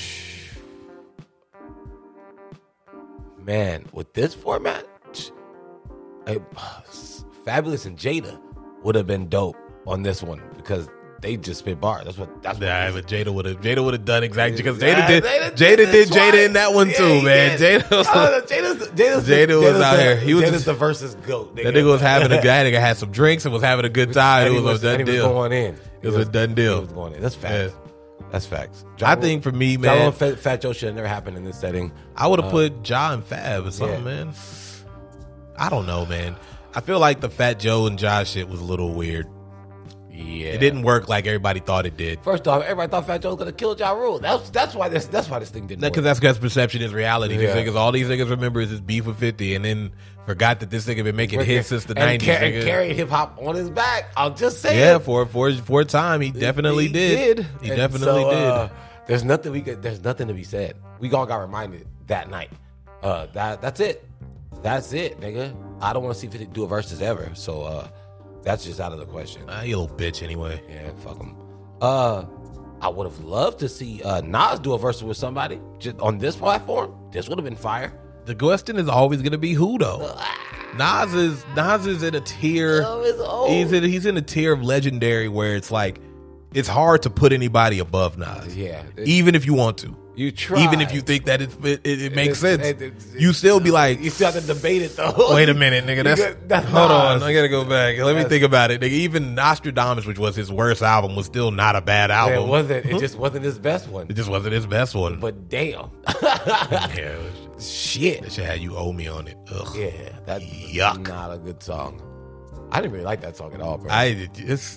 [SPEAKER 2] Man, with this format, eh, Fabulous and Jada would have been dope on this one because they just spit bars. That's what. That's what.
[SPEAKER 1] Yeah, but Jada would have Jada would have done exactly because
[SPEAKER 2] Yeah,
[SPEAKER 1] Jada did
[SPEAKER 2] Jada
[SPEAKER 1] Jada
[SPEAKER 2] did
[SPEAKER 1] did
[SPEAKER 2] this
[SPEAKER 1] Jada
[SPEAKER 2] twice.
[SPEAKER 1] in that one
[SPEAKER 2] Yeah,
[SPEAKER 1] too,
[SPEAKER 2] he
[SPEAKER 1] man.
[SPEAKER 2] did.
[SPEAKER 1] Jada was,
[SPEAKER 2] Oh, no, Jada's, Jada's,
[SPEAKER 1] Jada was
[SPEAKER 2] Jada's
[SPEAKER 1] out
[SPEAKER 2] the,
[SPEAKER 1] here. He was
[SPEAKER 2] Jada's
[SPEAKER 1] just-
[SPEAKER 2] the versus goat.
[SPEAKER 1] that nigga was having a that nigga had some drinks and was having a good time.
[SPEAKER 2] And
[SPEAKER 1] It
[SPEAKER 2] he
[SPEAKER 1] was a done
[SPEAKER 2] and he was
[SPEAKER 1] deal.
[SPEAKER 2] going in.
[SPEAKER 1] It was a done
[SPEAKER 2] He
[SPEAKER 1] deal.
[SPEAKER 2] was going in. That's facts. That's facts.
[SPEAKER 1] I think for me,
[SPEAKER 2] John
[SPEAKER 1] man,
[SPEAKER 2] and Fat, Fat Joe should have never happened in this setting.
[SPEAKER 1] I would have put Ja and Fab or something,
[SPEAKER 2] yeah.
[SPEAKER 1] man. I don't know, man. I feel like the Fat Joe and Ja shit was a little weird.
[SPEAKER 2] Yeah,
[SPEAKER 1] It didn't work like everybody thought it did.
[SPEAKER 2] First off, everybody thought Fat Joe was gonna kill Ja Rule. That's that's why this that's why this thing didn't work.
[SPEAKER 1] Because that's because perception is reality. These
[SPEAKER 2] Yeah.
[SPEAKER 1] niggas, all these niggas remember is his beef with fifty, and then forgot that this nigga been making
[SPEAKER 2] Freaking-
[SPEAKER 1] hits since the
[SPEAKER 2] and
[SPEAKER 1] nineties.
[SPEAKER 2] car- and carried hip hop on his back. I'll just say,
[SPEAKER 1] Yeah,
[SPEAKER 2] it.
[SPEAKER 1] for for for a time, he definitely
[SPEAKER 2] He
[SPEAKER 1] did. He
[SPEAKER 2] And
[SPEAKER 1] definitely
[SPEAKER 2] so,
[SPEAKER 1] did.
[SPEAKER 2] uh, there's nothing we could. There's nothing to be said. We all got reminded that night. Uh, that that's it. That's it, nigga. I don't want to see fifty do a versus ever. So uh, that's just out of the question.
[SPEAKER 1] Ah, you little bitch. Anyway,
[SPEAKER 2] Yeah, fuck him. Uh, I would have loved to see uh, Nas do a versus with somebody just on this platform. This would have been fire.
[SPEAKER 1] the question is always gonna be who though. Nas is Nas is in a tier.
[SPEAKER 2] Oh, it's old.
[SPEAKER 1] He's in he's in a tier of legendary where it's like it's hard to put anybody above Nas.
[SPEAKER 2] Yeah, it-
[SPEAKER 1] even if you want to.
[SPEAKER 2] You try.
[SPEAKER 1] Even if you think that it it, it, it makes
[SPEAKER 2] It-
[SPEAKER 1] sense,
[SPEAKER 2] it- it-
[SPEAKER 1] you still be like,
[SPEAKER 2] you still have to debate it though.
[SPEAKER 1] wait a minute, nigga. That's,
[SPEAKER 2] got- that's
[SPEAKER 1] hold on.
[SPEAKER 2] Nas.
[SPEAKER 1] I gotta go back. Let me
[SPEAKER 2] That's-
[SPEAKER 1] think about it, nigga. Even Nostradamus, which was his worst album, was still not a bad
[SPEAKER 2] Yeah,
[SPEAKER 1] album.
[SPEAKER 2] it wasn't. It just wasn't his best one.
[SPEAKER 1] It just wasn't his best one.
[SPEAKER 2] But damn,
[SPEAKER 1] yeah, it was-
[SPEAKER 2] shit.
[SPEAKER 1] that shit had you owe me on it. Ugh.
[SPEAKER 2] Yeah, that's
[SPEAKER 1] Yuck.
[SPEAKER 2] not a good song. I didn't really like that song at all, bro.
[SPEAKER 1] I just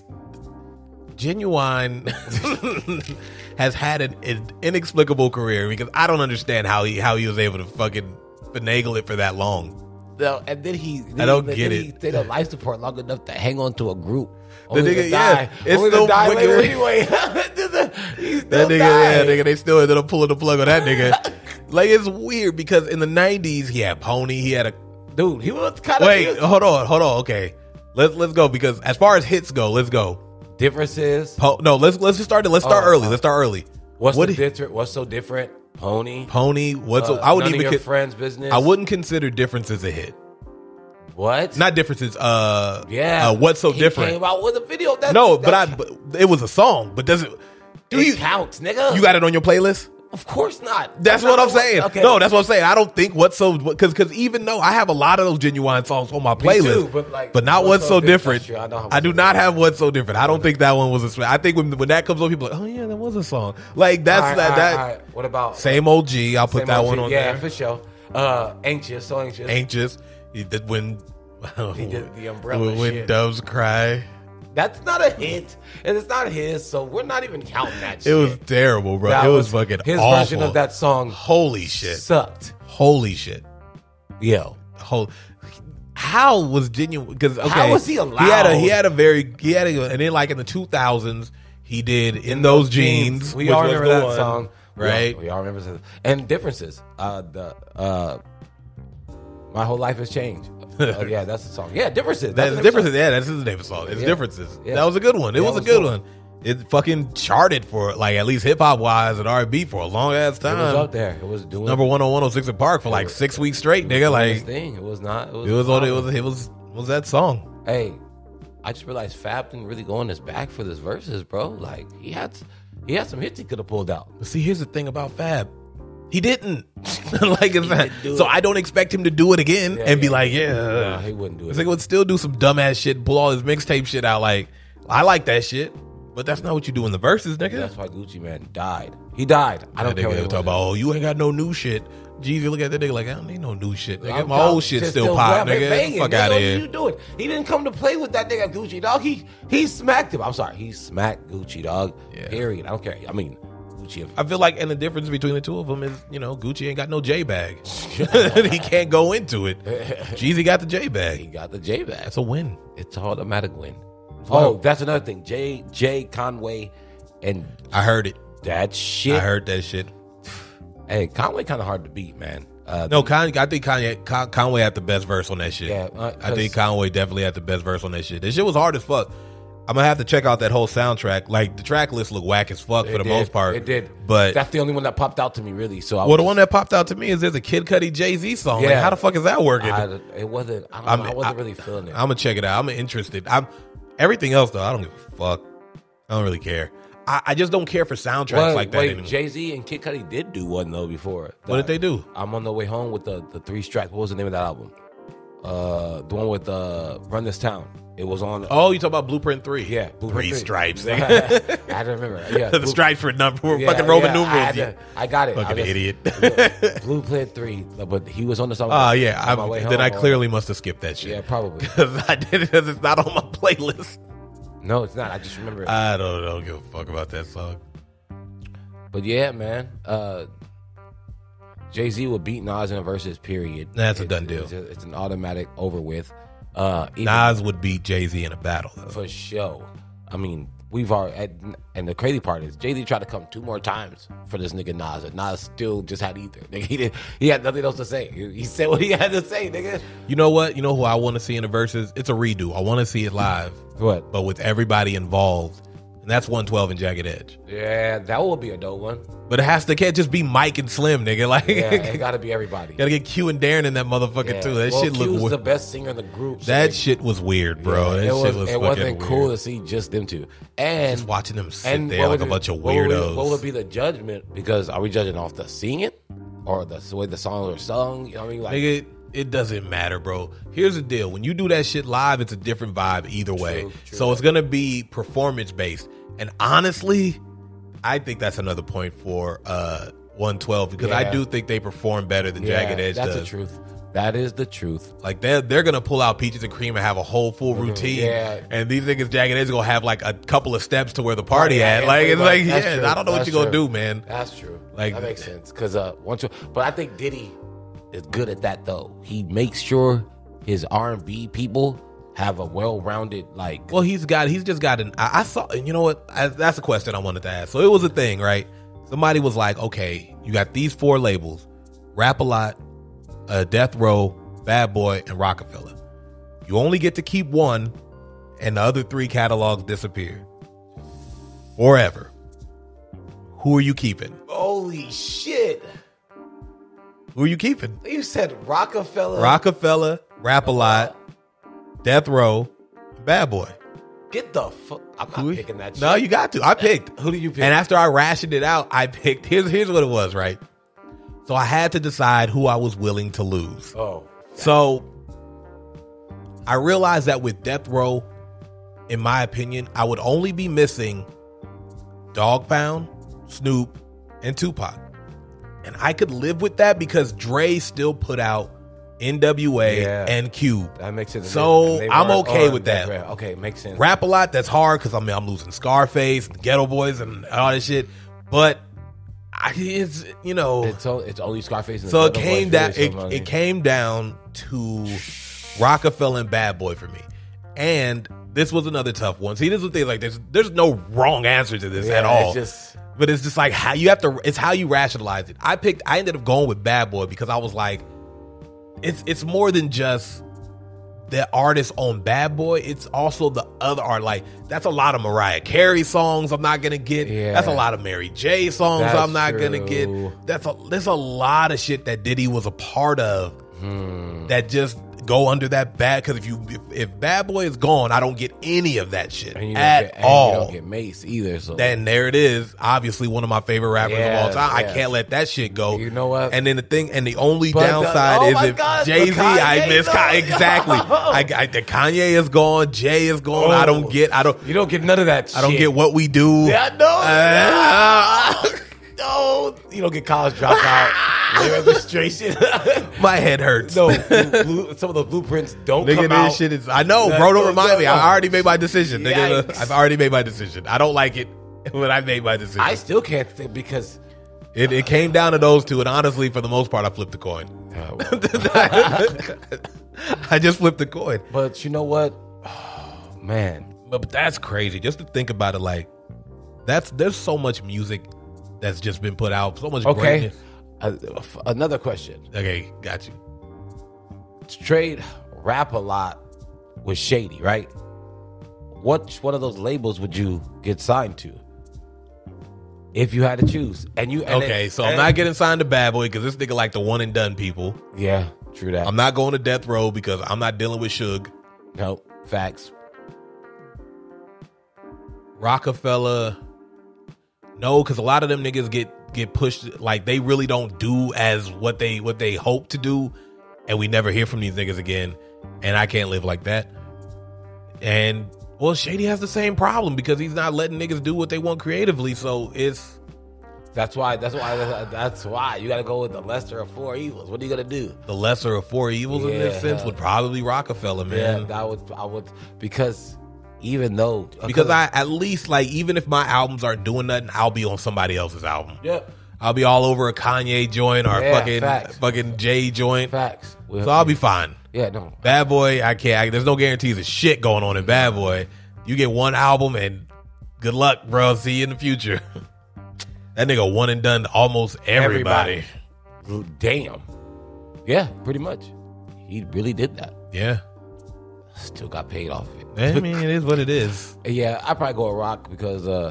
[SPEAKER 1] Genuine has had an, an inexplicable career because I don't understand how he how he was able to fucking finagle it for that long.
[SPEAKER 2] No, and then he, then
[SPEAKER 1] I don't
[SPEAKER 2] he,
[SPEAKER 1] get
[SPEAKER 2] then
[SPEAKER 1] it.
[SPEAKER 2] He stayed on life support long enough to hang on to a group.
[SPEAKER 1] The
[SPEAKER 2] Only
[SPEAKER 1] nigga,
[SPEAKER 2] to
[SPEAKER 1] yeah,
[SPEAKER 2] die.
[SPEAKER 1] it's
[SPEAKER 2] Only
[SPEAKER 1] still
[SPEAKER 2] to die
[SPEAKER 1] wicked.
[SPEAKER 2] later anyway. He still
[SPEAKER 1] That nigga,
[SPEAKER 2] died.
[SPEAKER 1] yeah, nigga, they still ended up pulling the plug on that nigga. Like it's weird because in the nineties he had Pony, he had a
[SPEAKER 2] Dude, he was kind of
[SPEAKER 1] wait, hold on, hold on, okay. Let's let's go because as far as hits go, let's go.
[SPEAKER 2] differences.
[SPEAKER 1] Po- no, let's let's just start. Let's start
[SPEAKER 2] Oh,
[SPEAKER 1] early.
[SPEAKER 2] uh,
[SPEAKER 1] Let's start early.
[SPEAKER 2] What's
[SPEAKER 1] what
[SPEAKER 2] the different? What's so different? Pony.
[SPEAKER 1] Pony? What's
[SPEAKER 2] Uh,
[SPEAKER 1] a, I wouldn't
[SPEAKER 2] none
[SPEAKER 1] even
[SPEAKER 2] of your
[SPEAKER 1] con-
[SPEAKER 2] friends' business.
[SPEAKER 1] I wouldn't consider differences a hit.
[SPEAKER 2] What?
[SPEAKER 1] Not differences. Uh,
[SPEAKER 2] yeah.
[SPEAKER 1] Uh, what's so
[SPEAKER 2] he
[SPEAKER 1] different?
[SPEAKER 2] Came out with a video. That,
[SPEAKER 1] no,
[SPEAKER 2] that,
[SPEAKER 1] but I. But it was a song. But does it? Do
[SPEAKER 2] it
[SPEAKER 1] you
[SPEAKER 2] counts, nigga.
[SPEAKER 1] you got it on your playlist?
[SPEAKER 2] Of course not.
[SPEAKER 1] That's what I'm saying.
[SPEAKER 2] Okay.
[SPEAKER 1] No, that's what I'm saying. I don't think what's so because because even though I have a lot of those Genuine songs on my playlist,
[SPEAKER 2] too, but, like,
[SPEAKER 1] not
[SPEAKER 2] What's
[SPEAKER 1] what's
[SPEAKER 2] So
[SPEAKER 1] so
[SPEAKER 2] Different,
[SPEAKER 1] different.
[SPEAKER 2] that's true. I know how
[SPEAKER 1] I do
[SPEAKER 2] What's So
[SPEAKER 1] not
[SPEAKER 2] Different.
[SPEAKER 1] have what's so different. I don't think that one was a. sp- I think when when that comes on, people are like, oh yeah, that was a song. Like that's
[SPEAKER 2] All right,
[SPEAKER 1] that
[SPEAKER 2] all
[SPEAKER 1] that
[SPEAKER 2] right, all right. What about
[SPEAKER 1] same old G. I'll put
[SPEAKER 2] Same
[SPEAKER 1] that
[SPEAKER 2] old
[SPEAKER 1] one
[SPEAKER 2] shit?
[SPEAKER 1] on
[SPEAKER 2] yeah,
[SPEAKER 1] there.
[SPEAKER 2] for sure. Uh, anxious, so anxious.
[SPEAKER 1] Anxious. He did when
[SPEAKER 2] He did the umbrella
[SPEAKER 1] when, when
[SPEAKER 2] shit.
[SPEAKER 1] doves cry.
[SPEAKER 2] That's not a hit, and it's not his, so we're not even counting that.
[SPEAKER 1] It
[SPEAKER 2] shit.
[SPEAKER 1] was terrible, bro.
[SPEAKER 2] That
[SPEAKER 1] it was, fucking
[SPEAKER 2] his
[SPEAKER 1] awful.
[SPEAKER 2] version of that song.
[SPEAKER 1] Holy shit.
[SPEAKER 2] Sucked.
[SPEAKER 1] Holy shit.
[SPEAKER 2] Yo,
[SPEAKER 1] Whole, how was Genuine? Because okay,
[SPEAKER 2] How was he
[SPEAKER 1] He had a he
[SPEAKER 2] allowed?
[SPEAKER 1] had a very he had a, and then like in the two thousands he did in, those jeans.
[SPEAKER 2] We
[SPEAKER 1] which
[SPEAKER 2] all
[SPEAKER 1] was
[SPEAKER 2] remember
[SPEAKER 1] the
[SPEAKER 2] that
[SPEAKER 1] one,
[SPEAKER 2] song,
[SPEAKER 1] right?
[SPEAKER 2] We all, we all remember that. And differences. Uh, the uh, my whole life has changed. Uh, yeah, that's the song. Yeah, differences.
[SPEAKER 1] That's
[SPEAKER 2] the
[SPEAKER 1] differences. Yeah, that's his name of the song. It's
[SPEAKER 2] Yeah.
[SPEAKER 1] differences.
[SPEAKER 2] Yeah.
[SPEAKER 1] That was a good one. It
[SPEAKER 2] Yeah,
[SPEAKER 1] was,
[SPEAKER 2] it
[SPEAKER 1] a
[SPEAKER 2] was
[SPEAKER 1] good
[SPEAKER 2] good.
[SPEAKER 1] one. it fucking charted for like at least hip hop wise and R and B for a long ass time.
[SPEAKER 2] It was up there. It was doing
[SPEAKER 1] number one on one oh six in Park for like six weeks straight, nigga. Like
[SPEAKER 2] thing. It was not. It was.
[SPEAKER 1] It was on. It was. It was. Was that song?
[SPEAKER 2] Hey, I just realized Fab didn't really go on his back for this verses, bro. Like he had, he had some hits he could have pulled out.
[SPEAKER 1] But see, here's the thing about Fab. He didn't. like it's not, so I don't expect him to do it again
[SPEAKER 2] yeah,
[SPEAKER 1] and be
[SPEAKER 2] yeah.
[SPEAKER 1] like, yeah.
[SPEAKER 2] No, he wouldn't do it.
[SPEAKER 1] It's like he would still do some dumbass shit and pull all his mixtape shit out. Like, I like that shit, but that's not what you do in the verses, nigga.
[SPEAKER 2] That's why Gucci Man died. He died. I don't
[SPEAKER 1] yeah,
[SPEAKER 2] care what
[SPEAKER 1] they talk about. Oh, you ain't got no new shit. Jeezy, look at that nigga like I don't need no new shit. Nigga.
[SPEAKER 2] I'm,
[SPEAKER 1] My
[SPEAKER 2] I'm
[SPEAKER 1] old shit
[SPEAKER 2] just
[SPEAKER 1] still pop, nigga.
[SPEAKER 2] Banging,
[SPEAKER 1] Fuck
[SPEAKER 2] nigga.
[SPEAKER 1] out of
[SPEAKER 2] What
[SPEAKER 1] here.
[SPEAKER 2] are you doing? He didn't come to play with that nigga Gucci, dog. He he smacked him. I'm sorry. He smacked Gucci, dog.
[SPEAKER 1] Yeah.
[SPEAKER 2] Period. I don't care. I mean, Gucci.
[SPEAKER 1] I feel like, and the difference between the two of them is, you know, Gucci ain't got no J bag. He can't go into it. Jeezy got the J
[SPEAKER 2] He
[SPEAKER 1] bag.
[SPEAKER 2] got the J bag.
[SPEAKER 1] That's a win.
[SPEAKER 2] It's an automatic win.
[SPEAKER 1] Wow.
[SPEAKER 2] Oh, that's another thing. Jay Jay Conway and
[SPEAKER 1] I heard it.
[SPEAKER 2] that shit.
[SPEAKER 1] I heard that shit.
[SPEAKER 2] Hey, Conway kind of hard to beat, man. Uh,
[SPEAKER 1] No, Kanye, I think Kanye, Con, Conway had the best verse on that shit.
[SPEAKER 2] Yeah, uh,
[SPEAKER 1] I think
[SPEAKER 2] 'cause-
[SPEAKER 1] Conway definitely had the best verse on that shit. This shit was hard as fuck. I'm gonna have to check out that whole soundtrack. Like the track list looked whack as fuck for
[SPEAKER 2] it
[SPEAKER 1] the
[SPEAKER 2] did.
[SPEAKER 1] most part.
[SPEAKER 2] It did,
[SPEAKER 1] but
[SPEAKER 2] that's the only one that popped out to me, really. So, I
[SPEAKER 1] well, the
[SPEAKER 2] was-
[SPEAKER 1] one that popped out to me is there's a Kid Cudi Jay Z song. Like,
[SPEAKER 2] Yeah.
[SPEAKER 1] how the fuck is that working?
[SPEAKER 2] I, it wasn't. I, don't
[SPEAKER 1] I'm-
[SPEAKER 2] know, I wasn't
[SPEAKER 1] I-
[SPEAKER 2] really feeling it.
[SPEAKER 1] I'm gonna check it out. I'm interested. I'm everything else though. I don't give a fuck. I don't really care. I, I just don't care for soundtracks
[SPEAKER 2] Wait,
[SPEAKER 1] like that
[SPEAKER 2] wait,
[SPEAKER 1] anymore.
[SPEAKER 2] Jay Z and Kid Cudi did do one though before.
[SPEAKER 1] What did they do?
[SPEAKER 2] I'm on the way home with the the three strikes. What was the name of that album? Uh, the one with uh, Run This Town. It was on.
[SPEAKER 1] Oh, you talk about Blueprint Three?
[SPEAKER 2] Yeah,
[SPEAKER 1] Three
[SPEAKER 2] Blueprint three.
[SPEAKER 1] stripes.
[SPEAKER 2] I had to remember. Yeah,
[SPEAKER 1] the
[SPEAKER 2] Blue-
[SPEAKER 1] stripes for number were
[SPEAKER 2] yeah,
[SPEAKER 1] fucking Roman
[SPEAKER 2] yeah, I,
[SPEAKER 1] numerals.
[SPEAKER 2] had
[SPEAKER 1] Yeah.
[SPEAKER 2] to- I got it. I
[SPEAKER 1] Fucking
[SPEAKER 2] just-
[SPEAKER 1] idiot.
[SPEAKER 2] Blueprint Three, but he was on the song.
[SPEAKER 1] Oh yeah,
[SPEAKER 2] on my
[SPEAKER 1] I'm,
[SPEAKER 2] way
[SPEAKER 1] then I
[SPEAKER 2] home,
[SPEAKER 1] clearly must have skipped that shit.
[SPEAKER 2] Yeah, probably.
[SPEAKER 1] because I did it because it's not on my playlist.
[SPEAKER 2] No, it's not. I just remember. It.
[SPEAKER 1] I don't, I don't give a fuck about that song.
[SPEAKER 2] But yeah, man. Uh, Jay Z will beat Nas in a versus. Period.
[SPEAKER 1] That's a
[SPEAKER 2] It's-
[SPEAKER 1] done deal.
[SPEAKER 2] It's, a- it's an automatic over with. Uh, even
[SPEAKER 1] Nas would beat Jay Z in a battle. Though.
[SPEAKER 2] for show. I mean, we've already. And the crazy part is, Jay Z tried to come two more times for this nigga Nas, and Nas still just had either. Nigga, he did. He had nothing else to say. He, he said what he had to say, nigga.
[SPEAKER 1] You know what? You know who I want to see in the verses? It's a redo. I want to see it live,
[SPEAKER 2] What?
[SPEAKER 1] but with everybody involved, and that's one twelve and Jagged Edge.
[SPEAKER 2] Yeah, that will be a dope one.
[SPEAKER 1] But it has to can't just be Mike and Slim, nigga. Like,
[SPEAKER 2] Yeah, it got to be everybody.
[SPEAKER 1] gotta get Q and Darren in that motherfucker
[SPEAKER 2] Yeah.
[SPEAKER 1] too. That
[SPEAKER 2] well,
[SPEAKER 1] shit
[SPEAKER 2] Q
[SPEAKER 1] look
[SPEAKER 2] was
[SPEAKER 1] weird.
[SPEAKER 2] the best singer in the group. so
[SPEAKER 1] That
[SPEAKER 2] they-
[SPEAKER 1] shit was weird, bro.
[SPEAKER 2] Yeah,
[SPEAKER 1] that
[SPEAKER 2] it was,
[SPEAKER 1] shit was
[SPEAKER 2] it
[SPEAKER 1] fucking
[SPEAKER 2] wasn't
[SPEAKER 1] weird.
[SPEAKER 2] cool to see just them two. And
[SPEAKER 1] Just watching them sit
[SPEAKER 2] and
[SPEAKER 1] there
[SPEAKER 2] what
[SPEAKER 1] like
[SPEAKER 2] would
[SPEAKER 1] a
[SPEAKER 2] it-
[SPEAKER 1] bunch of
[SPEAKER 2] what would,
[SPEAKER 1] weirdos.
[SPEAKER 2] we- what would be the judgment? Because are we judging off the singing or the way the songs are sung? You know what I mean? Like,
[SPEAKER 1] Nigga, it doesn't matter, bro. Here's the deal. When you do that shit live, it's a different vibe either way.
[SPEAKER 2] True, true.
[SPEAKER 1] So it's going to be performance based. And honestly, I think that's another point for uh, one twelve because I
[SPEAKER 2] Yeah.
[SPEAKER 1] do think they perform better than
[SPEAKER 2] yeah,
[SPEAKER 1] Jagged Edge
[SPEAKER 2] that's
[SPEAKER 1] does.
[SPEAKER 2] the truth. That is the truth.
[SPEAKER 1] Like they're they're gonna pull out Peaches and Cream and have a whole full routine,
[SPEAKER 2] Yeah.
[SPEAKER 1] and these niggas Jagged Edge gonna have like a couple of steps to where the party
[SPEAKER 2] Yeah,
[SPEAKER 1] at.
[SPEAKER 2] yeah,
[SPEAKER 1] Like it's
[SPEAKER 2] right.
[SPEAKER 1] like
[SPEAKER 2] That's
[SPEAKER 1] yeah,
[SPEAKER 2] true.
[SPEAKER 1] I don't know what
[SPEAKER 2] That's
[SPEAKER 1] you gonna
[SPEAKER 2] true.
[SPEAKER 1] do, man.
[SPEAKER 2] That's true.
[SPEAKER 1] Like-
[SPEAKER 2] that makes sense. Because uh, once, you, but I think Diddy is good at that though. He makes sure his R and B people have a well-rounded like.
[SPEAKER 1] Well, he's got he's just got an. I, I saw, and you know what? I, that's a question I wanted to ask. So it was a thing, right? Somebody was like, okay, you got these four labels: Rap a Lot, uh, Death Row, Bad Boy, and Rockefeller. You only get to keep one, and the other three catalogs disappear forever. Who are you keeping?
[SPEAKER 2] Holy shit!
[SPEAKER 1] Who are you keeping?
[SPEAKER 2] You said Rockefeller.
[SPEAKER 1] Rockefeller, Rap a Lot, Death Row, Bad Boy.
[SPEAKER 2] Get the fuck. I'm not
[SPEAKER 1] Who-
[SPEAKER 2] picking that shit.
[SPEAKER 1] No, you got to. I picked.
[SPEAKER 2] Who do you pick?
[SPEAKER 1] And after I rationed it out, I picked. Here's here's what it was, right? So I had to decide who I was willing to lose.
[SPEAKER 2] oh.
[SPEAKER 1] So I realized that with Death Row, in my opinion, I would only be missing Dog Pound, Snoop, and Tupac. And I could live with that because Dre still put out N W A
[SPEAKER 2] Yeah.
[SPEAKER 1] and Cube.
[SPEAKER 2] That makes sense.
[SPEAKER 1] So,
[SPEAKER 2] And they
[SPEAKER 1] I'm
[SPEAKER 2] weren't
[SPEAKER 1] okay
[SPEAKER 2] on
[SPEAKER 1] with that.
[SPEAKER 2] rap. Okay, makes sense.
[SPEAKER 1] Rap a Lot, that's hard because I mean I'm losing Scarface and Ghetto Boys and all that shit. But I, it's you know,
[SPEAKER 2] It's, o- it's only Scarface. And
[SPEAKER 1] so
[SPEAKER 2] the
[SPEAKER 1] it
[SPEAKER 2] Ghetto
[SPEAKER 1] came
[SPEAKER 2] Boys
[SPEAKER 1] down.
[SPEAKER 2] really
[SPEAKER 1] It,
[SPEAKER 2] some money.
[SPEAKER 1] it came down to Rockefeller and Bad Boy for me. And this was another tough one. See, this is the thing. Like, there's there's no wrong answer to this
[SPEAKER 2] Yeah,
[SPEAKER 1] at all.
[SPEAKER 2] It's just
[SPEAKER 1] But it's just like how you have to. It's how you rationalize it. I picked. I ended up going with Bad Boy because I was like, it's it's more than just the artist on Bad Boy, it's also the other art. Like, that's a lot of Mariah Carey songs I'm not gonna get.
[SPEAKER 2] Yeah.
[SPEAKER 1] That's a lot of Mary J songs
[SPEAKER 2] That's
[SPEAKER 1] I'm not
[SPEAKER 2] true.
[SPEAKER 1] gonna get. That's a there's a lot of shit that Diddy was a part of
[SPEAKER 2] Hmm.
[SPEAKER 1] that just go under that bad. Because if you if, if Bad Boy is gone, I don't get any of that shit
[SPEAKER 2] And you don't
[SPEAKER 1] at
[SPEAKER 2] get, and
[SPEAKER 1] all.
[SPEAKER 2] You don't get Mace either. So
[SPEAKER 1] Then there it is. Obviously, one of my favorite rappers
[SPEAKER 2] Yeah,
[SPEAKER 1] of all time.
[SPEAKER 2] yeah.
[SPEAKER 1] I can't let that shit go.
[SPEAKER 2] You know what?
[SPEAKER 1] And then the thing, and the only
[SPEAKER 2] But the-
[SPEAKER 1] downside
[SPEAKER 2] oh
[SPEAKER 1] is
[SPEAKER 2] my
[SPEAKER 1] if
[SPEAKER 2] God, the
[SPEAKER 1] Jay Z, I
[SPEAKER 2] Kanye
[SPEAKER 1] miss
[SPEAKER 2] though.
[SPEAKER 1] Kanye. Exactly. I, I, the Kanye is gone. Jay is gone. I don't get. I don't.
[SPEAKER 2] You don't get none of that.
[SPEAKER 1] I don't
[SPEAKER 2] shit.
[SPEAKER 1] get what we do.
[SPEAKER 2] Yeah, I know.
[SPEAKER 1] Uh,
[SPEAKER 2] No, you don't get college dropout, late registration.
[SPEAKER 1] my head hurts.
[SPEAKER 2] No, blue, blue, some of the blueprints don't
[SPEAKER 1] Nigga,
[SPEAKER 2] come out.
[SPEAKER 1] this shit is. I know,
[SPEAKER 2] That-
[SPEAKER 1] bro. Don't
[SPEAKER 2] no,
[SPEAKER 1] remind
[SPEAKER 2] no,
[SPEAKER 1] me.
[SPEAKER 2] no.
[SPEAKER 1] I already made my decision, nigga.
[SPEAKER 2] Yikes.
[SPEAKER 1] I've already made my decision. I don't like it, but I made my decision.
[SPEAKER 2] I still can't think because
[SPEAKER 1] it, it came down to those two, and honestly, for the most part, I flipped the coin.
[SPEAKER 2] uh, well,
[SPEAKER 1] I just flipped the coin.
[SPEAKER 2] but you know what? Oh, man,
[SPEAKER 1] But, but that's crazy. Just to think about it, like that's there's so much music that's just been put out, so much
[SPEAKER 2] okay.
[SPEAKER 1] greatness.
[SPEAKER 2] Uh, f- another question.
[SPEAKER 1] Okay, got you.
[SPEAKER 2] Straight rap a lot with Shady, right? What one of those labels would you get signed to if you had to choose? And you and
[SPEAKER 1] Okay,
[SPEAKER 2] it-
[SPEAKER 1] so I'm
[SPEAKER 2] and-
[SPEAKER 1] not getting signed to Bad Boy because this nigga like the one and done people.
[SPEAKER 2] Yeah, true that.
[SPEAKER 1] I'm not going to Death Row because I'm not dealing with Suge.
[SPEAKER 2] no facts.
[SPEAKER 1] Rockefeller, no, because a lot of them niggas get get pushed. Like they really don't do as what they what they hope to do, and we never hear from these niggas again. And I can't live like that. And well, Shady has the same problem because he's not letting niggas do what they want creatively. So it's
[SPEAKER 2] That's why. That's why. That's why you got to go with the lesser of four evils. What are you gonna do?
[SPEAKER 1] the lesser of four evils in this
[SPEAKER 2] Yeah.
[SPEAKER 1] sense would probably be Rockefeller,
[SPEAKER 2] Yeah,
[SPEAKER 1] man.
[SPEAKER 2] that would. I would because even though
[SPEAKER 1] Because I at least like even if my albums aren't doing nothing, I'll be on somebody else's album.
[SPEAKER 2] Yep.
[SPEAKER 1] I'll be all over a Kanye joint or a
[SPEAKER 2] Yeah,
[SPEAKER 1] fucking
[SPEAKER 2] facts.
[SPEAKER 1] fucking Jay joint.
[SPEAKER 2] Facts.
[SPEAKER 1] So I'll be fine.
[SPEAKER 2] Yeah. No.
[SPEAKER 1] Bad Boy, I can't. I, there's no guarantees of shit going on in Bad Boy. You get one album and good luck, bro. See you in the future. That nigga one and done almost everybody.
[SPEAKER 2] Everybody. Damn. Yeah. Pretty much. He really did that.
[SPEAKER 1] Yeah.
[SPEAKER 2] Still got paid off of it.
[SPEAKER 1] I mean, it is what it is.
[SPEAKER 2] Yeah, I probably go with Rock because uh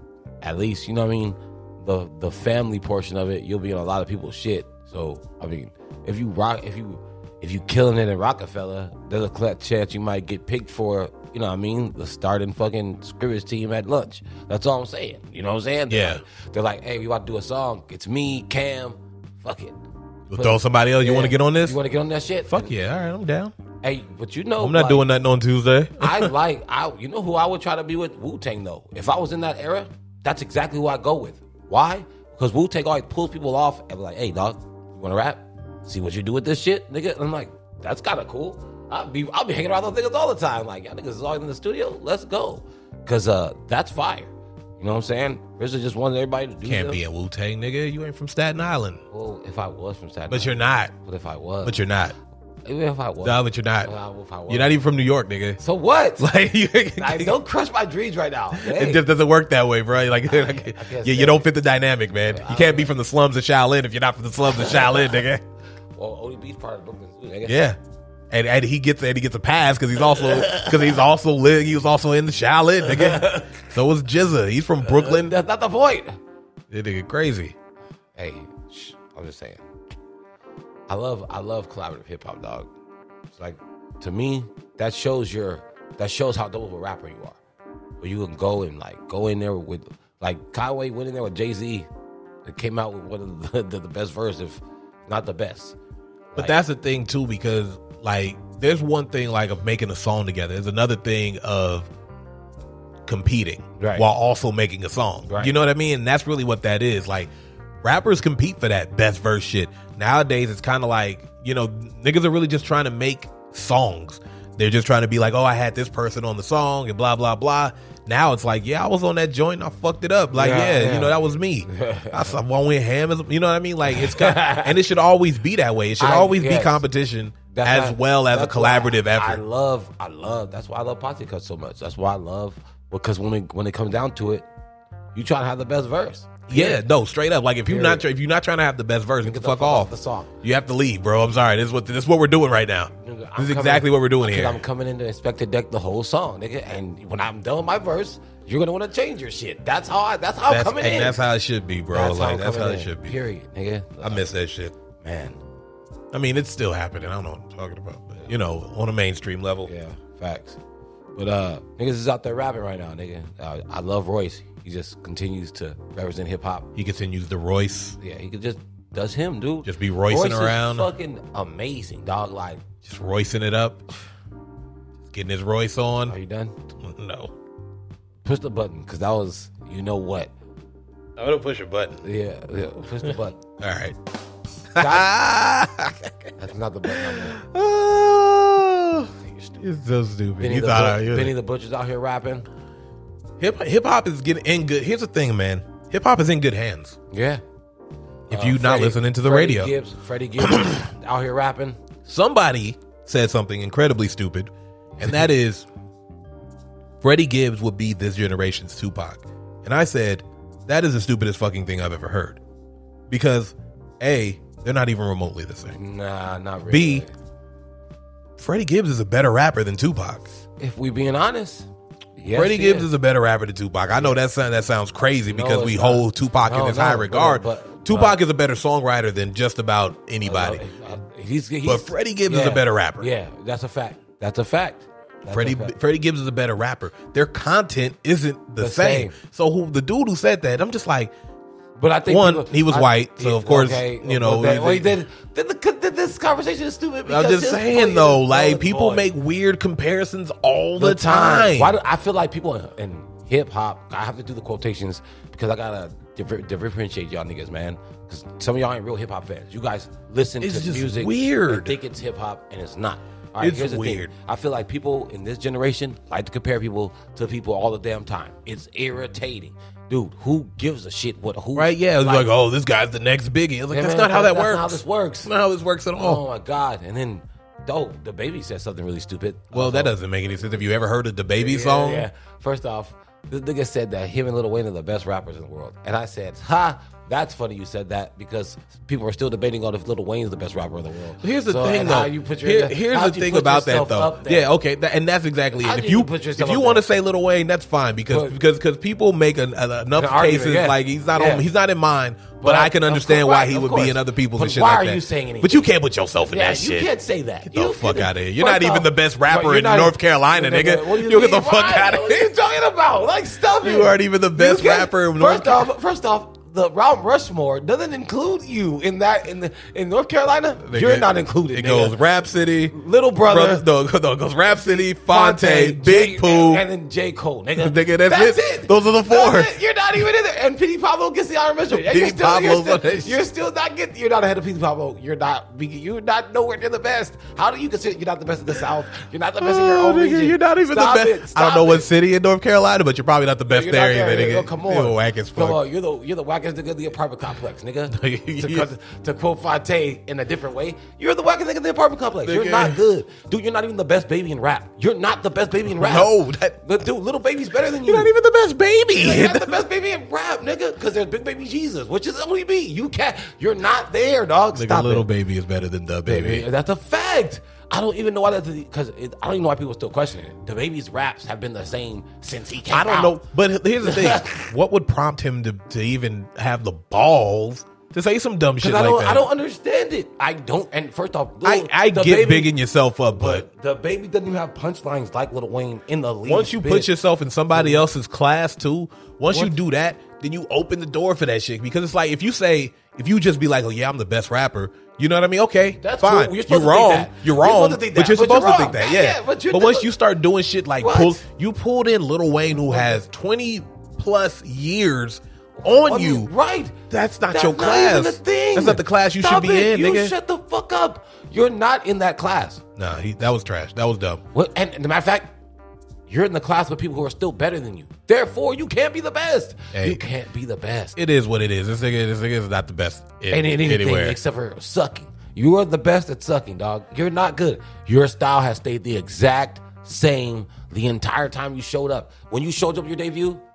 [SPEAKER 2] at least, you know what I mean, the the family portion of it, you'll be on a lot of people's shit. So I mean, if you rock if you if you killing it in Rockefeller, there's a clear chance you might get picked for, you know what I mean, the starting fucking scrimmage team at lunch. That's all I'm saying. You know what I'm saying? They're
[SPEAKER 1] Yeah.
[SPEAKER 2] like, they're like, hey, we about to do a song. It's me, Cam, fuck it.
[SPEAKER 1] We'll throw somebody else. You
[SPEAKER 2] Yeah.
[SPEAKER 1] want to get on this?
[SPEAKER 2] You want to get on that shit?
[SPEAKER 1] Fuck yeah. All right, I'm down.
[SPEAKER 2] Hey, but you know,
[SPEAKER 1] I'm not
[SPEAKER 2] like,
[SPEAKER 1] doing nothing on Tuesday.
[SPEAKER 2] I like I you know who I would try to be with? Wu-Tang though. If I was in that era, that's exactly who I go with. Why? Because Wu-Tang always pulls people off and be like, hey dog, you wanna rap? See what you do with this shit, nigga? And I'm like, that's kinda cool. I'll be I'll be hanging around those niggas all the time. Like, y'all niggas is always in the studio, let's go. Cause uh that's fire. You know what I'm saying? RZA just wanted everybody to do
[SPEAKER 1] Can't
[SPEAKER 2] them.
[SPEAKER 1] be in Wu-Tang, nigga. You ain't from Staten Island.
[SPEAKER 2] Well, if I was from Staten
[SPEAKER 1] But you're
[SPEAKER 2] Island.
[SPEAKER 1] not.
[SPEAKER 2] But if I was.
[SPEAKER 1] But you're not.
[SPEAKER 2] Even if I was.
[SPEAKER 1] No, but you're not.
[SPEAKER 2] Well, if I was.
[SPEAKER 1] You're not even from New York, nigga.
[SPEAKER 2] So what?
[SPEAKER 1] Like, you,
[SPEAKER 2] I don't crush my dreams right now.
[SPEAKER 1] it
[SPEAKER 2] Hey.
[SPEAKER 1] just doesn't work that way, bro. Like, like
[SPEAKER 2] guess
[SPEAKER 1] yeah, you
[SPEAKER 2] that-
[SPEAKER 1] don't fit the dynamic, man. You can't be from the slums of Shaolin if you're not from the slums of Shaolin, nigga.
[SPEAKER 2] Well, O D B's part of Brooklyn too. I guess.
[SPEAKER 1] Yeah, and and he gets and he gets a pass because he's also because he's also li- he was also in the Shaolin, nigga. So was Jizza. He's from Brooklyn.
[SPEAKER 2] That's not the point.
[SPEAKER 1] That nigga crazy.
[SPEAKER 2] Hey, shh, I'm just saying. I love I love collaborative hip hop, dog. It's like, to me, that shows your that shows how dope of a rapper you are. Where you can go and like go in there with like Conway went in there with Jay Z and came out with one of the, the, the best verse, if not the best.
[SPEAKER 1] But
[SPEAKER 2] Like,
[SPEAKER 1] that's the thing too, because like there's one thing like of making a song together. There's another thing of competing
[SPEAKER 2] Right.
[SPEAKER 1] while also making a song.
[SPEAKER 2] Right.
[SPEAKER 1] You know what I mean? And that's really what that is. Like rappers compete for that best verse shit. Nowadays it's kind of like, you know, niggas are really just trying to make songs. They're just trying to be like, oh, I had this person on the song and blah, blah, blah. Now it's like, yeah, I was on that joint and I fucked it up. Like,
[SPEAKER 2] Yeah,
[SPEAKER 1] yeah,
[SPEAKER 2] yeah.
[SPEAKER 1] you know, that was me. I saw one with ham, as- you know what I mean? Like, it's kind and it should always be that way. It should
[SPEAKER 2] I-
[SPEAKER 1] always be
[SPEAKER 2] yes.
[SPEAKER 1] competition
[SPEAKER 2] That's
[SPEAKER 1] as
[SPEAKER 2] why-
[SPEAKER 1] well as a
[SPEAKER 2] that's why
[SPEAKER 1] collaborative
[SPEAKER 2] I, I
[SPEAKER 1] effort.
[SPEAKER 2] love, I love. That's why I love Posse Cut so much. That's why I love, because when it when it comes down to it, you try to have the best verse.
[SPEAKER 1] Yeah, no, straight up. Like if you're not if you're not trying to have the best verse, get the fuck off.
[SPEAKER 2] The song.
[SPEAKER 1] You have to leave, bro. I'm sorry. This is what this is what we're doing right now.
[SPEAKER 2] Nigga,
[SPEAKER 1] this
[SPEAKER 2] I'm
[SPEAKER 1] is
[SPEAKER 2] coming,
[SPEAKER 1] exactly what we're doing here.
[SPEAKER 2] I'm coming in to inspect the deck the whole song, nigga. And when I'm done with my verse, you're gonna want to change your shit. That's how I. That's how
[SPEAKER 1] that's,
[SPEAKER 2] I'm coming
[SPEAKER 1] and
[SPEAKER 2] in.
[SPEAKER 1] That's how it should be, bro.
[SPEAKER 2] That's
[SPEAKER 1] like
[SPEAKER 2] how
[SPEAKER 1] that's how
[SPEAKER 2] in.
[SPEAKER 1] it should be.
[SPEAKER 2] Period, nigga.
[SPEAKER 1] I miss that shit,
[SPEAKER 2] man.
[SPEAKER 1] I mean, it's still happening. I don't know what I'm talking about, but you know, on a mainstream level.
[SPEAKER 2] Yeah, facts. But uh, niggas is out there rapping right now, nigga. Uh, I love Royce. He just continues to represent hip hop.
[SPEAKER 1] He continues to Royce.
[SPEAKER 2] Yeah, he could just does him, dude.
[SPEAKER 1] Just be Roycing
[SPEAKER 2] Royce
[SPEAKER 1] around.
[SPEAKER 2] Is fucking amazing, dog. Like
[SPEAKER 1] just Roycing it up. Just getting his Royce on.
[SPEAKER 2] Are you done?
[SPEAKER 1] No.
[SPEAKER 2] Push the button, because that was, you know what?
[SPEAKER 1] I'm gonna push a button.
[SPEAKER 2] Yeah, yeah. Push the button.
[SPEAKER 1] All right.
[SPEAKER 2] That's, that's not the button I'm on.
[SPEAKER 1] Oh, you're so stupid.
[SPEAKER 2] Benny,
[SPEAKER 1] you
[SPEAKER 2] the,
[SPEAKER 1] thought
[SPEAKER 2] Bu-
[SPEAKER 1] I,
[SPEAKER 2] Benny the Butcher's out here rapping.
[SPEAKER 1] Hip hip hop is getting in good. Here's the thing, man. Hip hop is in good hands.
[SPEAKER 2] Yeah.
[SPEAKER 1] If
[SPEAKER 2] Uh,
[SPEAKER 1] you're not
[SPEAKER 2] Freddie-
[SPEAKER 1] listening to the
[SPEAKER 2] Freddie
[SPEAKER 1] radio,
[SPEAKER 2] Gibbs, Freddie Gibbs out here rapping.
[SPEAKER 1] somebody said something incredibly stupid, and that is Freddie Gibbs would be this generation's Tupac. And I said, that is the stupidest fucking thing I've ever heard. Because A, they're not even remotely the same.
[SPEAKER 2] Nah, not really.
[SPEAKER 1] B, Freddie Gibbs is a better rapper than Tupac.
[SPEAKER 2] If we being honest, yes,
[SPEAKER 1] Freddie
[SPEAKER 2] he
[SPEAKER 1] Gibbs
[SPEAKER 2] is.
[SPEAKER 1] is a better rapper than Tupac. I know that sound, that sounds crazy
[SPEAKER 2] No,
[SPEAKER 1] because
[SPEAKER 2] it's
[SPEAKER 1] we
[SPEAKER 2] not.
[SPEAKER 1] hold Tupac
[SPEAKER 2] No,
[SPEAKER 1] in this
[SPEAKER 2] no,
[SPEAKER 1] high
[SPEAKER 2] but-
[SPEAKER 1] regard.
[SPEAKER 2] but-
[SPEAKER 1] Tupac
[SPEAKER 2] but-
[SPEAKER 1] is a better songwriter than just about anybody.
[SPEAKER 2] Uh, he's, he's,
[SPEAKER 1] But Freddie Gibbs is
[SPEAKER 2] yeah,
[SPEAKER 1] a better rapper.
[SPEAKER 2] Yeah, that's a fact. That's a fact. That's
[SPEAKER 1] Freddie
[SPEAKER 2] a fact.
[SPEAKER 1] Freddie Gibbs is a better rapper. Their content isn't the,
[SPEAKER 2] The
[SPEAKER 1] same.
[SPEAKER 2] same.
[SPEAKER 1] So who the dude who said that, I'm just like,
[SPEAKER 2] But I think
[SPEAKER 1] one,
[SPEAKER 2] people-
[SPEAKER 1] he was
[SPEAKER 2] I-
[SPEAKER 1] white, so of course,
[SPEAKER 2] okay,
[SPEAKER 1] you know,
[SPEAKER 2] well, that-
[SPEAKER 1] they-
[SPEAKER 2] well, then, then, the, then this conversation is stupid.
[SPEAKER 1] I'm
[SPEAKER 2] Because
[SPEAKER 1] just
[SPEAKER 2] his
[SPEAKER 1] saying
[SPEAKER 2] boy
[SPEAKER 1] though,
[SPEAKER 2] is
[SPEAKER 1] like
[SPEAKER 2] Lil
[SPEAKER 1] people
[SPEAKER 2] Boy.
[SPEAKER 1] make weird comparisons all the, time.
[SPEAKER 2] Why do, I feel like people in, in hip hop, I have to do the quotations because I gotta differ, differentiate y'all niggas, man. Because some of y'all ain't real hip hop fans. You guys listen
[SPEAKER 1] It's
[SPEAKER 2] to
[SPEAKER 1] just
[SPEAKER 2] music,
[SPEAKER 1] weird.
[SPEAKER 2] and think it's hip hop, and it's not. All right,
[SPEAKER 1] It's
[SPEAKER 2] here's the
[SPEAKER 1] weird.
[SPEAKER 2] thing. I feel like people in this generation like to compare people to people all the damn time. It's irritating. Dude, who gives a shit what who?
[SPEAKER 1] Right? Yeah, it's like, oh, this guy's the next Biggie. I was like,
[SPEAKER 2] Yeah,
[SPEAKER 1] that's
[SPEAKER 2] man,
[SPEAKER 1] not how that
[SPEAKER 2] that's
[SPEAKER 1] works.
[SPEAKER 2] not how this works.
[SPEAKER 1] That's not how this works at all.
[SPEAKER 2] Oh my god! And then, oh, the baby said something really stupid.
[SPEAKER 1] Well, that doesn't make any sense. Have you ever heard of the Baby
[SPEAKER 2] Yeah,
[SPEAKER 1] song?
[SPEAKER 2] Yeah. First off, this nigga said that him and Lil Wayne are the best rappers in the world, and I said, "Ha, that's funny you said that because people are still debating on if Lil Wayne's the best rapper in the world."
[SPEAKER 1] Here's the
[SPEAKER 2] So,
[SPEAKER 1] thing,
[SPEAKER 2] and
[SPEAKER 1] though.
[SPEAKER 2] how you put your,
[SPEAKER 1] Here- here's
[SPEAKER 2] how'd
[SPEAKER 1] the
[SPEAKER 2] you
[SPEAKER 1] thing
[SPEAKER 2] put
[SPEAKER 1] about that,
[SPEAKER 2] yourself
[SPEAKER 1] though.
[SPEAKER 2] up there?
[SPEAKER 1] Yeah, okay, that, and that's exactly
[SPEAKER 2] How
[SPEAKER 1] it.
[SPEAKER 2] did
[SPEAKER 1] If
[SPEAKER 2] you
[SPEAKER 1] you
[SPEAKER 2] put
[SPEAKER 1] if
[SPEAKER 2] yourself
[SPEAKER 1] you
[SPEAKER 2] up
[SPEAKER 1] want to
[SPEAKER 2] there?
[SPEAKER 1] say Lil Wayne, that's fine because
[SPEAKER 2] But-
[SPEAKER 1] because because people make an, an, enough
[SPEAKER 2] An argument,
[SPEAKER 1] cases
[SPEAKER 2] yeah.
[SPEAKER 1] like he's not
[SPEAKER 2] Yeah.
[SPEAKER 1] on he's not in mine, but,
[SPEAKER 2] But
[SPEAKER 1] I
[SPEAKER 2] I-
[SPEAKER 1] can
[SPEAKER 2] of
[SPEAKER 1] understand
[SPEAKER 2] course,
[SPEAKER 1] why
[SPEAKER 2] right,
[SPEAKER 1] he
[SPEAKER 2] of
[SPEAKER 1] would be
[SPEAKER 2] course.
[SPEAKER 1] in other people's
[SPEAKER 2] But
[SPEAKER 1] and shit
[SPEAKER 2] why
[SPEAKER 1] like
[SPEAKER 2] are
[SPEAKER 1] that.
[SPEAKER 2] you saying anything?
[SPEAKER 1] But you can't put yourself in
[SPEAKER 2] Yeah,
[SPEAKER 1] that
[SPEAKER 2] you
[SPEAKER 1] shit.
[SPEAKER 2] can't say that.
[SPEAKER 1] Get the
[SPEAKER 2] You
[SPEAKER 1] fuck
[SPEAKER 2] can't-
[SPEAKER 1] out of here. You're
[SPEAKER 2] First
[SPEAKER 1] not even
[SPEAKER 2] off-
[SPEAKER 1] the best rapper
[SPEAKER 2] You're
[SPEAKER 1] in
[SPEAKER 2] not-
[SPEAKER 1] North Carolina, nigga.
[SPEAKER 2] What do you
[SPEAKER 1] You get the
[SPEAKER 2] mean,
[SPEAKER 1] fuck
[SPEAKER 2] right?
[SPEAKER 1] out of
[SPEAKER 2] What are
[SPEAKER 1] here.
[SPEAKER 2] you talking about? Like, stop it.
[SPEAKER 1] You aren't even the best
[SPEAKER 2] You can't-
[SPEAKER 1] rapper in North
[SPEAKER 2] First off, first off, the Mount Rushmore doesn't include you in that in the in North Carolina.
[SPEAKER 1] Nigga,
[SPEAKER 2] You're not included.
[SPEAKER 1] It
[SPEAKER 2] nigga.
[SPEAKER 1] goes Rap City,
[SPEAKER 2] Little Brother,
[SPEAKER 1] no, no, it goes Rap City, Fonte, Big
[SPEAKER 2] J-
[SPEAKER 1] Pooh.
[SPEAKER 2] and then J. Cole, nigga.
[SPEAKER 1] Nigga, that's it. Those are the four.
[SPEAKER 2] That's it. You're not even in there. And P D Pablo gets the honor mention. And
[SPEAKER 1] P D
[SPEAKER 2] you're still,
[SPEAKER 1] Pablo's
[SPEAKER 2] you're,
[SPEAKER 1] on
[SPEAKER 2] still,
[SPEAKER 1] that
[SPEAKER 2] you're still not getting. You're not ahead of P D Pablo. You're not. You're not nowhere near the best. How do you consider you're not the best in the South? You're not the best in your
[SPEAKER 1] Oh,
[SPEAKER 2] own
[SPEAKER 1] nigga,
[SPEAKER 2] region.
[SPEAKER 1] you're not even
[SPEAKER 2] Stop
[SPEAKER 1] the
[SPEAKER 2] it.
[SPEAKER 1] best. I don't
[SPEAKER 2] Stop
[SPEAKER 1] know what
[SPEAKER 2] it.
[SPEAKER 1] city in North Carolina, but you're probably not the best
[SPEAKER 2] You're
[SPEAKER 1] there
[SPEAKER 2] not
[SPEAKER 1] either,
[SPEAKER 2] there.
[SPEAKER 1] nigga.
[SPEAKER 2] Oh, come
[SPEAKER 1] You're
[SPEAKER 2] on,
[SPEAKER 1] whack as
[SPEAKER 2] come
[SPEAKER 1] fuck.
[SPEAKER 2] on. You're the you're the wackest nigga in the apartment complex, nigga. to,
[SPEAKER 1] Yeah.
[SPEAKER 2] to, to quote Fonte in a different way, you're the wackest nigga in the apartment complex. You're
[SPEAKER 1] Nigga.
[SPEAKER 2] not good, dude. You're not even the best baby in rap. You're not the best baby in rap.
[SPEAKER 1] No, that-
[SPEAKER 2] But, dude, little baby's better than you.
[SPEAKER 1] You're not even the best baby.
[SPEAKER 2] You're not the best baby in rap, nigga. Because there's Big Baby Jesus, which is only me. You can't. You're not there, dog.
[SPEAKER 1] Nigga,
[SPEAKER 2] Stop
[SPEAKER 1] little
[SPEAKER 2] it.
[SPEAKER 1] baby is better than the baby.
[SPEAKER 2] That's a fact. I don't even know why that's because I don't even know why people are still questioning it. The baby's raps have been the same since he came
[SPEAKER 1] I don't
[SPEAKER 2] out.
[SPEAKER 1] know, but here's the thing: what would prompt him to, to even have the balls to say some dumb shit
[SPEAKER 2] Because I
[SPEAKER 1] like
[SPEAKER 2] don't,
[SPEAKER 1] that?
[SPEAKER 2] I don't understand it. I don't. And first off,
[SPEAKER 1] I,
[SPEAKER 2] Lil-
[SPEAKER 1] I
[SPEAKER 2] the
[SPEAKER 1] get
[SPEAKER 2] baby,
[SPEAKER 1] bigging yourself up, but
[SPEAKER 2] the baby doesn't even have punchlines like Lil Wayne in the league.
[SPEAKER 1] once you put yourself in somebody else's class too, once you
[SPEAKER 2] What?
[SPEAKER 1] do that, then you open the door for that shit. Because it's like if you say, if you just be like, oh yeah, I'm the best rapper, you know what I mean? Okay,
[SPEAKER 2] That's
[SPEAKER 1] fine.
[SPEAKER 2] cool. You're
[SPEAKER 1] You're,
[SPEAKER 2] supposed to think
[SPEAKER 1] wrong.
[SPEAKER 2] that.
[SPEAKER 1] You're
[SPEAKER 2] You're
[SPEAKER 1] wrong.
[SPEAKER 2] supposed to think
[SPEAKER 1] but
[SPEAKER 2] that,
[SPEAKER 1] you're
[SPEAKER 2] but
[SPEAKER 1] supposed
[SPEAKER 2] you're
[SPEAKER 1] to think
[SPEAKER 2] wrong.
[SPEAKER 1] that,
[SPEAKER 2] Yeah,
[SPEAKER 1] yeah.
[SPEAKER 2] yeah, but you're
[SPEAKER 1] but
[SPEAKER 2] the-
[SPEAKER 1] once you start doing shit like
[SPEAKER 2] What?
[SPEAKER 1] pull, you pulled in Lil Wayne, who has twenty plus years on
[SPEAKER 2] I mean,
[SPEAKER 1] you.
[SPEAKER 2] right?
[SPEAKER 1] That's not
[SPEAKER 2] That's
[SPEAKER 1] your
[SPEAKER 2] not
[SPEAKER 1] class.
[SPEAKER 2] even the thing.
[SPEAKER 1] That's not the class you
[SPEAKER 2] Stop
[SPEAKER 1] should be
[SPEAKER 2] it.
[SPEAKER 1] in,
[SPEAKER 2] you
[SPEAKER 1] nigga.
[SPEAKER 2] Shut the fuck up. You're not in that class.
[SPEAKER 1] Nah, he, that was trash. That was dumb.
[SPEAKER 2] What? And, and the matter of fact, you're in the class with people who are still better than you. Therefore, you can't be the best.
[SPEAKER 1] Hey.
[SPEAKER 2] You can't be the best.
[SPEAKER 1] It is what it is. This nigga, this nigga is not the best in,
[SPEAKER 2] And in anything
[SPEAKER 1] anywhere.
[SPEAKER 2] except for sucking. You are the best at sucking, dog. You're not good. Your style has stayed the exact same the entire time you showed up. When you showed up your debut,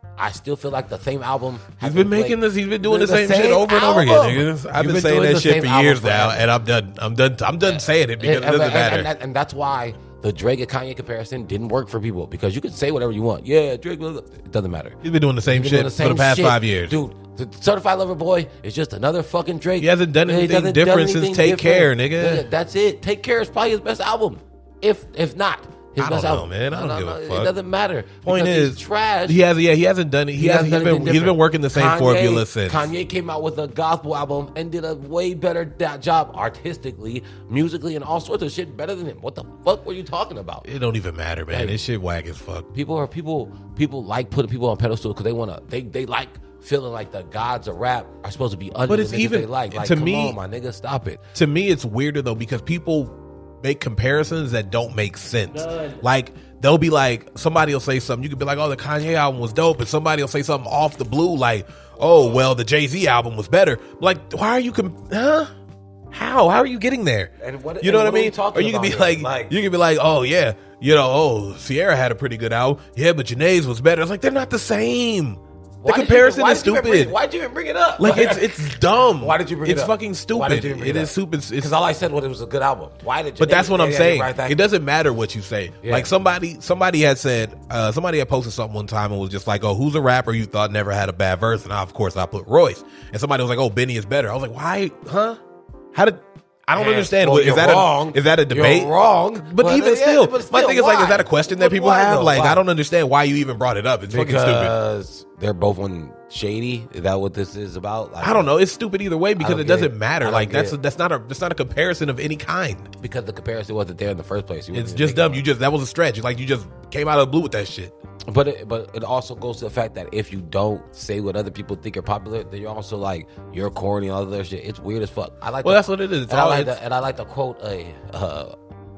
[SPEAKER 2] I still feel like the same album.
[SPEAKER 1] He's been making this. He's been doing the, the same, same shit over and over again. Nigga. I've been, been saying that shit for years now, and I'm done. I'm done. I'm done and, saying it because and, it doesn't
[SPEAKER 2] and,
[SPEAKER 1] matter.
[SPEAKER 2] And, and, and that's why the Drake and Kanye comparison didn't work for people, because you can say whatever you want. Yeah, Drake. It doesn't matter.
[SPEAKER 1] He's been doing the same shit the same for the past
[SPEAKER 2] shit.
[SPEAKER 1] five years,
[SPEAKER 2] dude. The Certified Lover Boy is just another fucking Drake.
[SPEAKER 1] He hasn't done anything different done anything since Take different. Care, nigga.
[SPEAKER 2] nigga. That's it. Take Care is probably his best album, if if not. His
[SPEAKER 1] I
[SPEAKER 2] best
[SPEAKER 1] don't know,
[SPEAKER 2] album.
[SPEAKER 1] man. I don't
[SPEAKER 2] no,
[SPEAKER 1] give
[SPEAKER 2] no,
[SPEAKER 1] a fuck.
[SPEAKER 2] It doesn't matter.
[SPEAKER 1] Point is,
[SPEAKER 2] he's trash.
[SPEAKER 1] He has, yeah, he hasn't done it. He, he has, he's been, he's been working the same
[SPEAKER 2] Kanye,
[SPEAKER 1] formula since.
[SPEAKER 2] Kanye came out with a gospel album and did a way better da- job artistically, musically, and all sorts of shit better than him. What the fuck were you talking about?
[SPEAKER 1] It don't even matter, man.
[SPEAKER 2] Like,
[SPEAKER 1] this shit whack as fuck.
[SPEAKER 2] People are people. People like putting people on pedestal because they want to. They they like feeling like the gods of rap are supposed to be under
[SPEAKER 1] but it's
[SPEAKER 2] the niggas
[SPEAKER 1] even
[SPEAKER 2] they like. Like,
[SPEAKER 1] to
[SPEAKER 2] come
[SPEAKER 1] me,
[SPEAKER 2] on, my nigga, stop it.
[SPEAKER 1] To me, it's weirder though because people make comparisons that don't make sense. None. Like they'll be like, somebody will say something. You could be like, oh, the Kanye album was dope, and somebody will say something off the blue like, oh, well, the Jay-Z album was better. Like, why are you, com- huh? How? How are you getting there?
[SPEAKER 2] And what,
[SPEAKER 1] you know
[SPEAKER 2] and
[SPEAKER 1] what,
[SPEAKER 2] what
[SPEAKER 1] I mean? Or you could be like,
[SPEAKER 2] like,
[SPEAKER 1] you could be like, oh yeah, you know, oh, Sierra had a pretty good album. Yeah, but Janae's was better. It's like they're not the same. The comparison
[SPEAKER 2] you,
[SPEAKER 1] is stupid.
[SPEAKER 2] Bring, why'd you even bring it up?
[SPEAKER 1] Like it's it's dumb.
[SPEAKER 2] Why did you bring
[SPEAKER 1] it's
[SPEAKER 2] it up?
[SPEAKER 1] It's fucking stupid.
[SPEAKER 2] Why did you bring
[SPEAKER 1] it
[SPEAKER 2] it
[SPEAKER 1] is stupid.
[SPEAKER 2] Because all I said was it was a good album. Why did you?
[SPEAKER 1] But that's what I'm
[SPEAKER 2] yeah,
[SPEAKER 1] saying.
[SPEAKER 2] Right,
[SPEAKER 1] it doesn't matter what you say. Yeah. Like somebody somebody had said, uh, somebody had posted something one time and was just like, oh, who's a rapper you thought never had a bad verse? And I, of course I put Royce. And somebody was like, oh, Benny is better. I was like, why? Huh? How did? I don't
[SPEAKER 2] Man,
[SPEAKER 1] understand.
[SPEAKER 2] Well,
[SPEAKER 1] is that
[SPEAKER 2] wrong.
[SPEAKER 1] a is that a debate?
[SPEAKER 2] You're wrong.
[SPEAKER 1] But, but even yeah, still, but still, my thing
[SPEAKER 2] why?
[SPEAKER 1] is like, is that a question that
[SPEAKER 2] but
[SPEAKER 1] people
[SPEAKER 2] why,
[SPEAKER 1] have?
[SPEAKER 2] though?
[SPEAKER 1] Like,
[SPEAKER 2] why?
[SPEAKER 1] I don't understand why you even brought it up. It's
[SPEAKER 2] because
[SPEAKER 1] fucking stupid.
[SPEAKER 2] They're both on shady. Is that what this is about? Like,
[SPEAKER 1] I don't know. It's stupid either way because it doesn't
[SPEAKER 2] it.
[SPEAKER 1] matter. Like that's a, that's not a that's not a comparison of any kind.
[SPEAKER 2] Because the comparison wasn't there in the first place.
[SPEAKER 1] It's just dumb. You just that was a stretch. Like you just came out of the blue with that shit.
[SPEAKER 2] But it, but it also goes to the fact that if you don't say what other people think are popular, then you're also like you're corny and all that shit. It's weird as fuck. I like.
[SPEAKER 1] Well,
[SPEAKER 2] the,
[SPEAKER 1] that's what it is.
[SPEAKER 2] And I, like the, and I like to quote a, uh,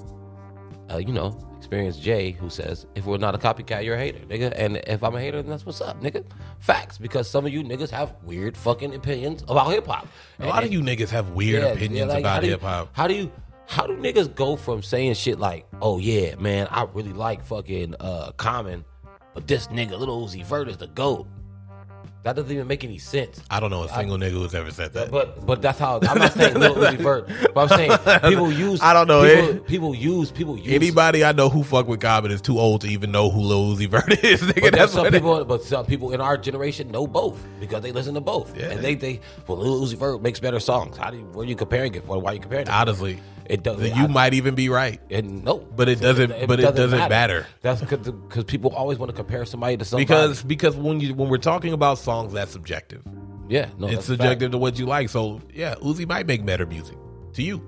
[SPEAKER 2] uh, you know, experienced Jay who says, "If we're not a copycat, you're a hater, nigga. And if I'm a hater, then that's what's up, nigga. Facts. Because some of you niggas have weird fucking opinions about hip hop.
[SPEAKER 1] A lot of you niggas have weird yeah, opinions yeah, like, about hip hop.
[SPEAKER 2] How do you? How do niggas go from saying shit like, "Oh yeah, man, I really like fucking uh, Common." But this nigga, Lil Uzi Vert, is the GOAT. That doesn't even make any sense.
[SPEAKER 1] I don't know a single I, nigga who's ever said that.
[SPEAKER 2] But but that's how I'm not saying Lil Uzi Vert, but I'm saying people use.
[SPEAKER 1] I don't know.
[SPEAKER 2] People, people use people use
[SPEAKER 1] anybody I know who fuck with Common is too old to even know who Lil Uzi Vert is. Nigga,
[SPEAKER 2] but
[SPEAKER 1] that's
[SPEAKER 2] some
[SPEAKER 1] what
[SPEAKER 2] people,
[SPEAKER 1] it,
[SPEAKER 2] but some people in our generation know both because they listen to both, yeah. and they they well Lil Uzi Vert makes better songs. How do you? What are you comparing it for? Why are you comparing it?
[SPEAKER 1] Honestly.
[SPEAKER 2] It does.
[SPEAKER 1] You I, might even be right.
[SPEAKER 2] And no,
[SPEAKER 1] but it doesn't. It, it but doesn't it doesn't matter. matter.
[SPEAKER 2] That's because people always want to compare somebody to somebody.
[SPEAKER 1] Because because when you when we're talking about songs, that's subjective.
[SPEAKER 2] Yeah, no,
[SPEAKER 1] it's subjective to what you like. So yeah, Uzi might make better music to you.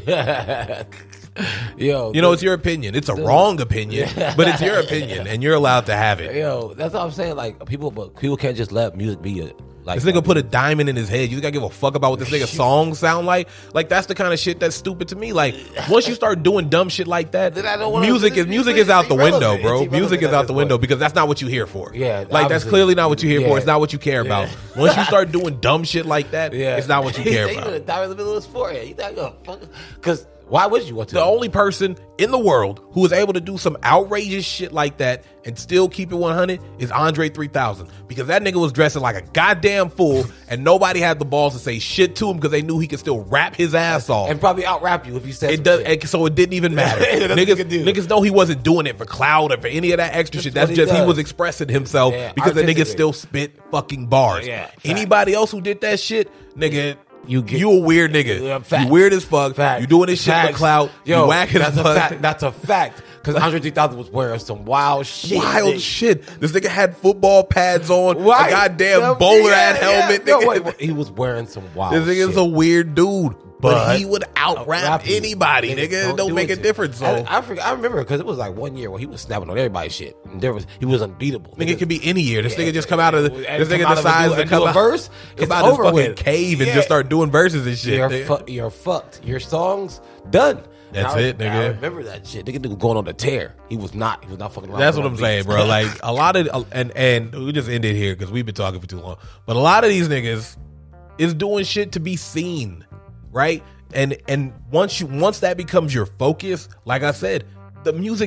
[SPEAKER 2] Yo,
[SPEAKER 1] you know, it's your opinion. It's a dude. wrong opinion, yeah. but it's your opinion, and you're allowed to have it.
[SPEAKER 2] Yo, that's what I'm saying. Like people, but people can't just let music be a. Like,
[SPEAKER 1] this nigga put a diamond in his head. You think I give a fuck about what this nigga's songs sound like? Like that's the kind of shit that's stupid to me. Like once you start doing dumb shit like that, music is music is out the window, bro. Music is out the window because that's not what you're here for.
[SPEAKER 2] Yeah,
[SPEAKER 1] like that's clearly not what you're here yeah. for. It's not what you care about. Yeah. Once you start doing dumb shit like that, yeah. it's not what you care about.
[SPEAKER 2] He diamond in the middle of his forehead. You think I'm fuck? Because why would you want to?
[SPEAKER 1] The only person in the world who is able to do some outrageous shit like that and still keep it one hundred is Andre three thousand. Because that nigga was dressing like a goddamn fool and nobody had the balls to say shit to him because they knew he could still rap his ass off.
[SPEAKER 2] And probably out rap you if you said
[SPEAKER 1] it does. Shit. So it didn't even matter. niggas, niggas know he wasn't doing it for clout or for any of that extra shit. That's just he, he was expressing himself yeah, because the nigga still spit fucking bars. Yeah, Anybody else who did that shit, nigga... You get, you a weird nigga.
[SPEAKER 2] Facts.
[SPEAKER 1] You weird as fuck.
[SPEAKER 2] Facts.
[SPEAKER 1] You doing this shit
[SPEAKER 2] Facts.
[SPEAKER 1] for clout.
[SPEAKER 2] Yo,
[SPEAKER 1] you whacking
[SPEAKER 2] that's
[SPEAKER 1] as
[SPEAKER 2] a
[SPEAKER 1] fuck.
[SPEAKER 2] fact. That's a fact. Because Andre three thousand was wearing some wild shit.
[SPEAKER 1] Wild
[SPEAKER 2] nigga.
[SPEAKER 1] shit. This nigga had football pads on.
[SPEAKER 2] Right.
[SPEAKER 1] A goddamn yeah, bowler hat
[SPEAKER 2] yeah,
[SPEAKER 1] helmet.
[SPEAKER 2] Yeah.
[SPEAKER 1] Nigga.
[SPEAKER 2] No, wait, wait. He was wearing some wild
[SPEAKER 1] this
[SPEAKER 2] shit.
[SPEAKER 1] This nigga's a weird dude. But, but he would out rap
[SPEAKER 2] you.
[SPEAKER 1] anybody, nigga. nigga. Don't, don't do make a difference. So.
[SPEAKER 2] I, I, forget, I remember because it was like one year where he was snapping on everybody's shit. And there was he was unbeatable.
[SPEAKER 1] Nigga, it could be any year. This yeah, nigga just come out of the. This nigga decides to come
[SPEAKER 2] out, verse.
[SPEAKER 1] Come out of his fucking with. cave and yeah. just start doing verses and shit.
[SPEAKER 2] You're, fu- you're fucked. Your song's done.
[SPEAKER 1] That's
[SPEAKER 2] I,
[SPEAKER 1] it, nigga.
[SPEAKER 2] I remember that shit. Nigga was going on the tear. He was not. He was not fucking around.
[SPEAKER 1] That's what I'm saying, bro. Like a lot of and and we just ended here because we've been talking for too long. But a lot of these niggas is doing shit to be seen, right? And and once you once that becomes your focus, like I said, the music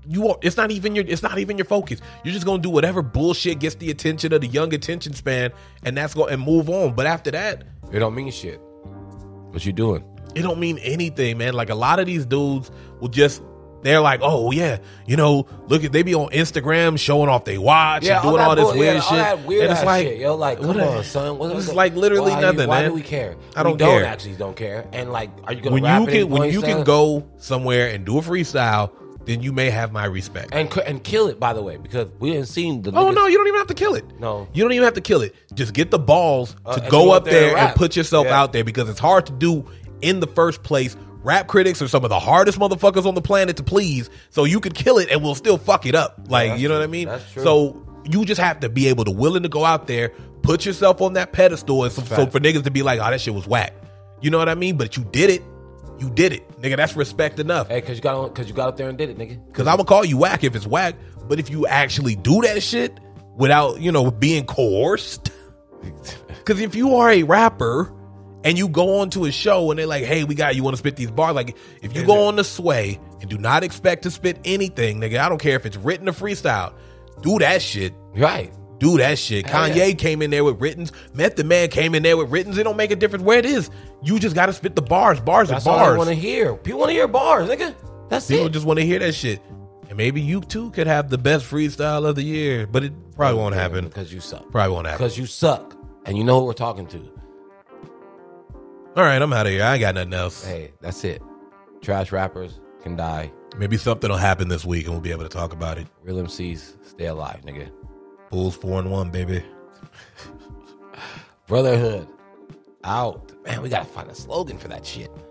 [SPEAKER 1] you won't, it's not even your it's not even your focus. You're just gonna do whatever bullshit gets the attention of the young attention span, and that's going and move on. But after that,
[SPEAKER 2] it don't mean shit. What you doing?
[SPEAKER 1] It don't mean anything, man. Like a lot of these dudes will just. They're like, oh yeah, you know, look at they be on Instagram showing off they watch
[SPEAKER 2] yeah,
[SPEAKER 1] and doing all, all this bull, weird
[SPEAKER 2] yeah,
[SPEAKER 1] shit.
[SPEAKER 2] All that weird
[SPEAKER 1] and it's like,
[SPEAKER 2] shit, yo, like, come
[SPEAKER 1] what
[SPEAKER 2] on,
[SPEAKER 1] a,
[SPEAKER 2] son. What,
[SPEAKER 1] it's
[SPEAKER 2] what,
[SPEAKER 1] like literally
[SPEAKER 2] why
[SPEAKER 1] nothing,
[SPEAKER 2] you, why
[SPEAKER 1] man.
[SPEAKER 2] do we care?
[SPEAKER 1] I don't
[SPEAKER 2] we don't
[SPEAKER 1] care.
[SPEAKER 2] actually don't care. And like, are you gonna
[SPEAKER 1] when
[SPEAKER 2] rap
[SPEAKER 1] you can when you
[SPEAKER 2] son?
[SPEAKER 1] can go somewhere and do a freestyle, then you may have my respect
[SPEAKER 2] and and kill it. By the way, because we didn't see the.
[SPEAKER 1] Oh
[SPEAKER 2] niggas.
[SPEAKER 1] no, you don't even have to kill it.
[SPEAKER 2] No,
[SPEAKER 1] you don't even have to kill it. Just get the balls
[SPEAKER 2] uh,
[SPEAKER 1] to go up there and,
[SPEAKER 2] and
[SPEAKER 1] put yourself
[SPEAKER 2] yeah.
[SPEAKER 1] out there because it's hard to do in the first place. Rap critics are some of the hardest motherfuckers on the planet to please, so you could kill it and we'll still fuck it up. Like,
[SPEAKER 2] yeah,
[SPEAKER 1] you know
[SPEAKER 2] true.
[SPEAKER 1] what I mean?
[SPEAKER 2] That's true.
[SPEAKER 1] So you just have to be able to willing to go out there, put yourself on that pedestal, and so, so for niggas to be like, oh, that shit was whack. You know what I mean? But you did it. You did it, nigga. That's respect enough.
[SPEAKER 2] Hey, cause you got cause you got up there and did it, nigga.
[SPEAKER 1] Cause I'm gonna call you whack if it's whack, but if you actually do that shit without, you know, being coerced. Cause if you are a rapper and you go on to a show and they're like, hey, we got you want to spit these bars. Like, if you Is go it? on the Sway and do not expect to spit anything, nigga, I don't care if it's written or freestyle. Do that shit.
[SPEAKER 2] Right.
[SPEAKER 1] Do that shit. Hell Kanye yeah. came in there with writtens. Method Man came in there with writtens. It don't make a difference where it is. You just got to spit the bars. Bars
[SPEAKER 2] That's
[SPEAKER 1] are bars.
[SPEAKER 2] That's all I want to hear. People want to hear bars, nigga. That's
[SPEAKER 1] People
[SPEAKER 2] it.
[SPEAKER 1] just want to hear that shit. And maybe you too could have the best freestyle of the year, but it probably won't happen.
[SPEAKER 2] Because you suck.
[SPEAKER 1] Probably won't happen.
[SPEAKER 2] Because you suck. And you know who we're talking to.
[SPEAKER 1] All right, I'm out of here. I ain't got nothing else.
[SPEAKER 2] Hey, that's it. Trash rappers can die.
[SPEAKER 1] Maybe something will happen this week and we'll be able to talk about it.
[SPEAKER 2] Real M Cs, stay alive, nigga.
[SPEAKER 1] Bulls four and one, baby.
[SPEAKER 2] Brotherhood. Out. Man, we gotta find a slogan for that shit.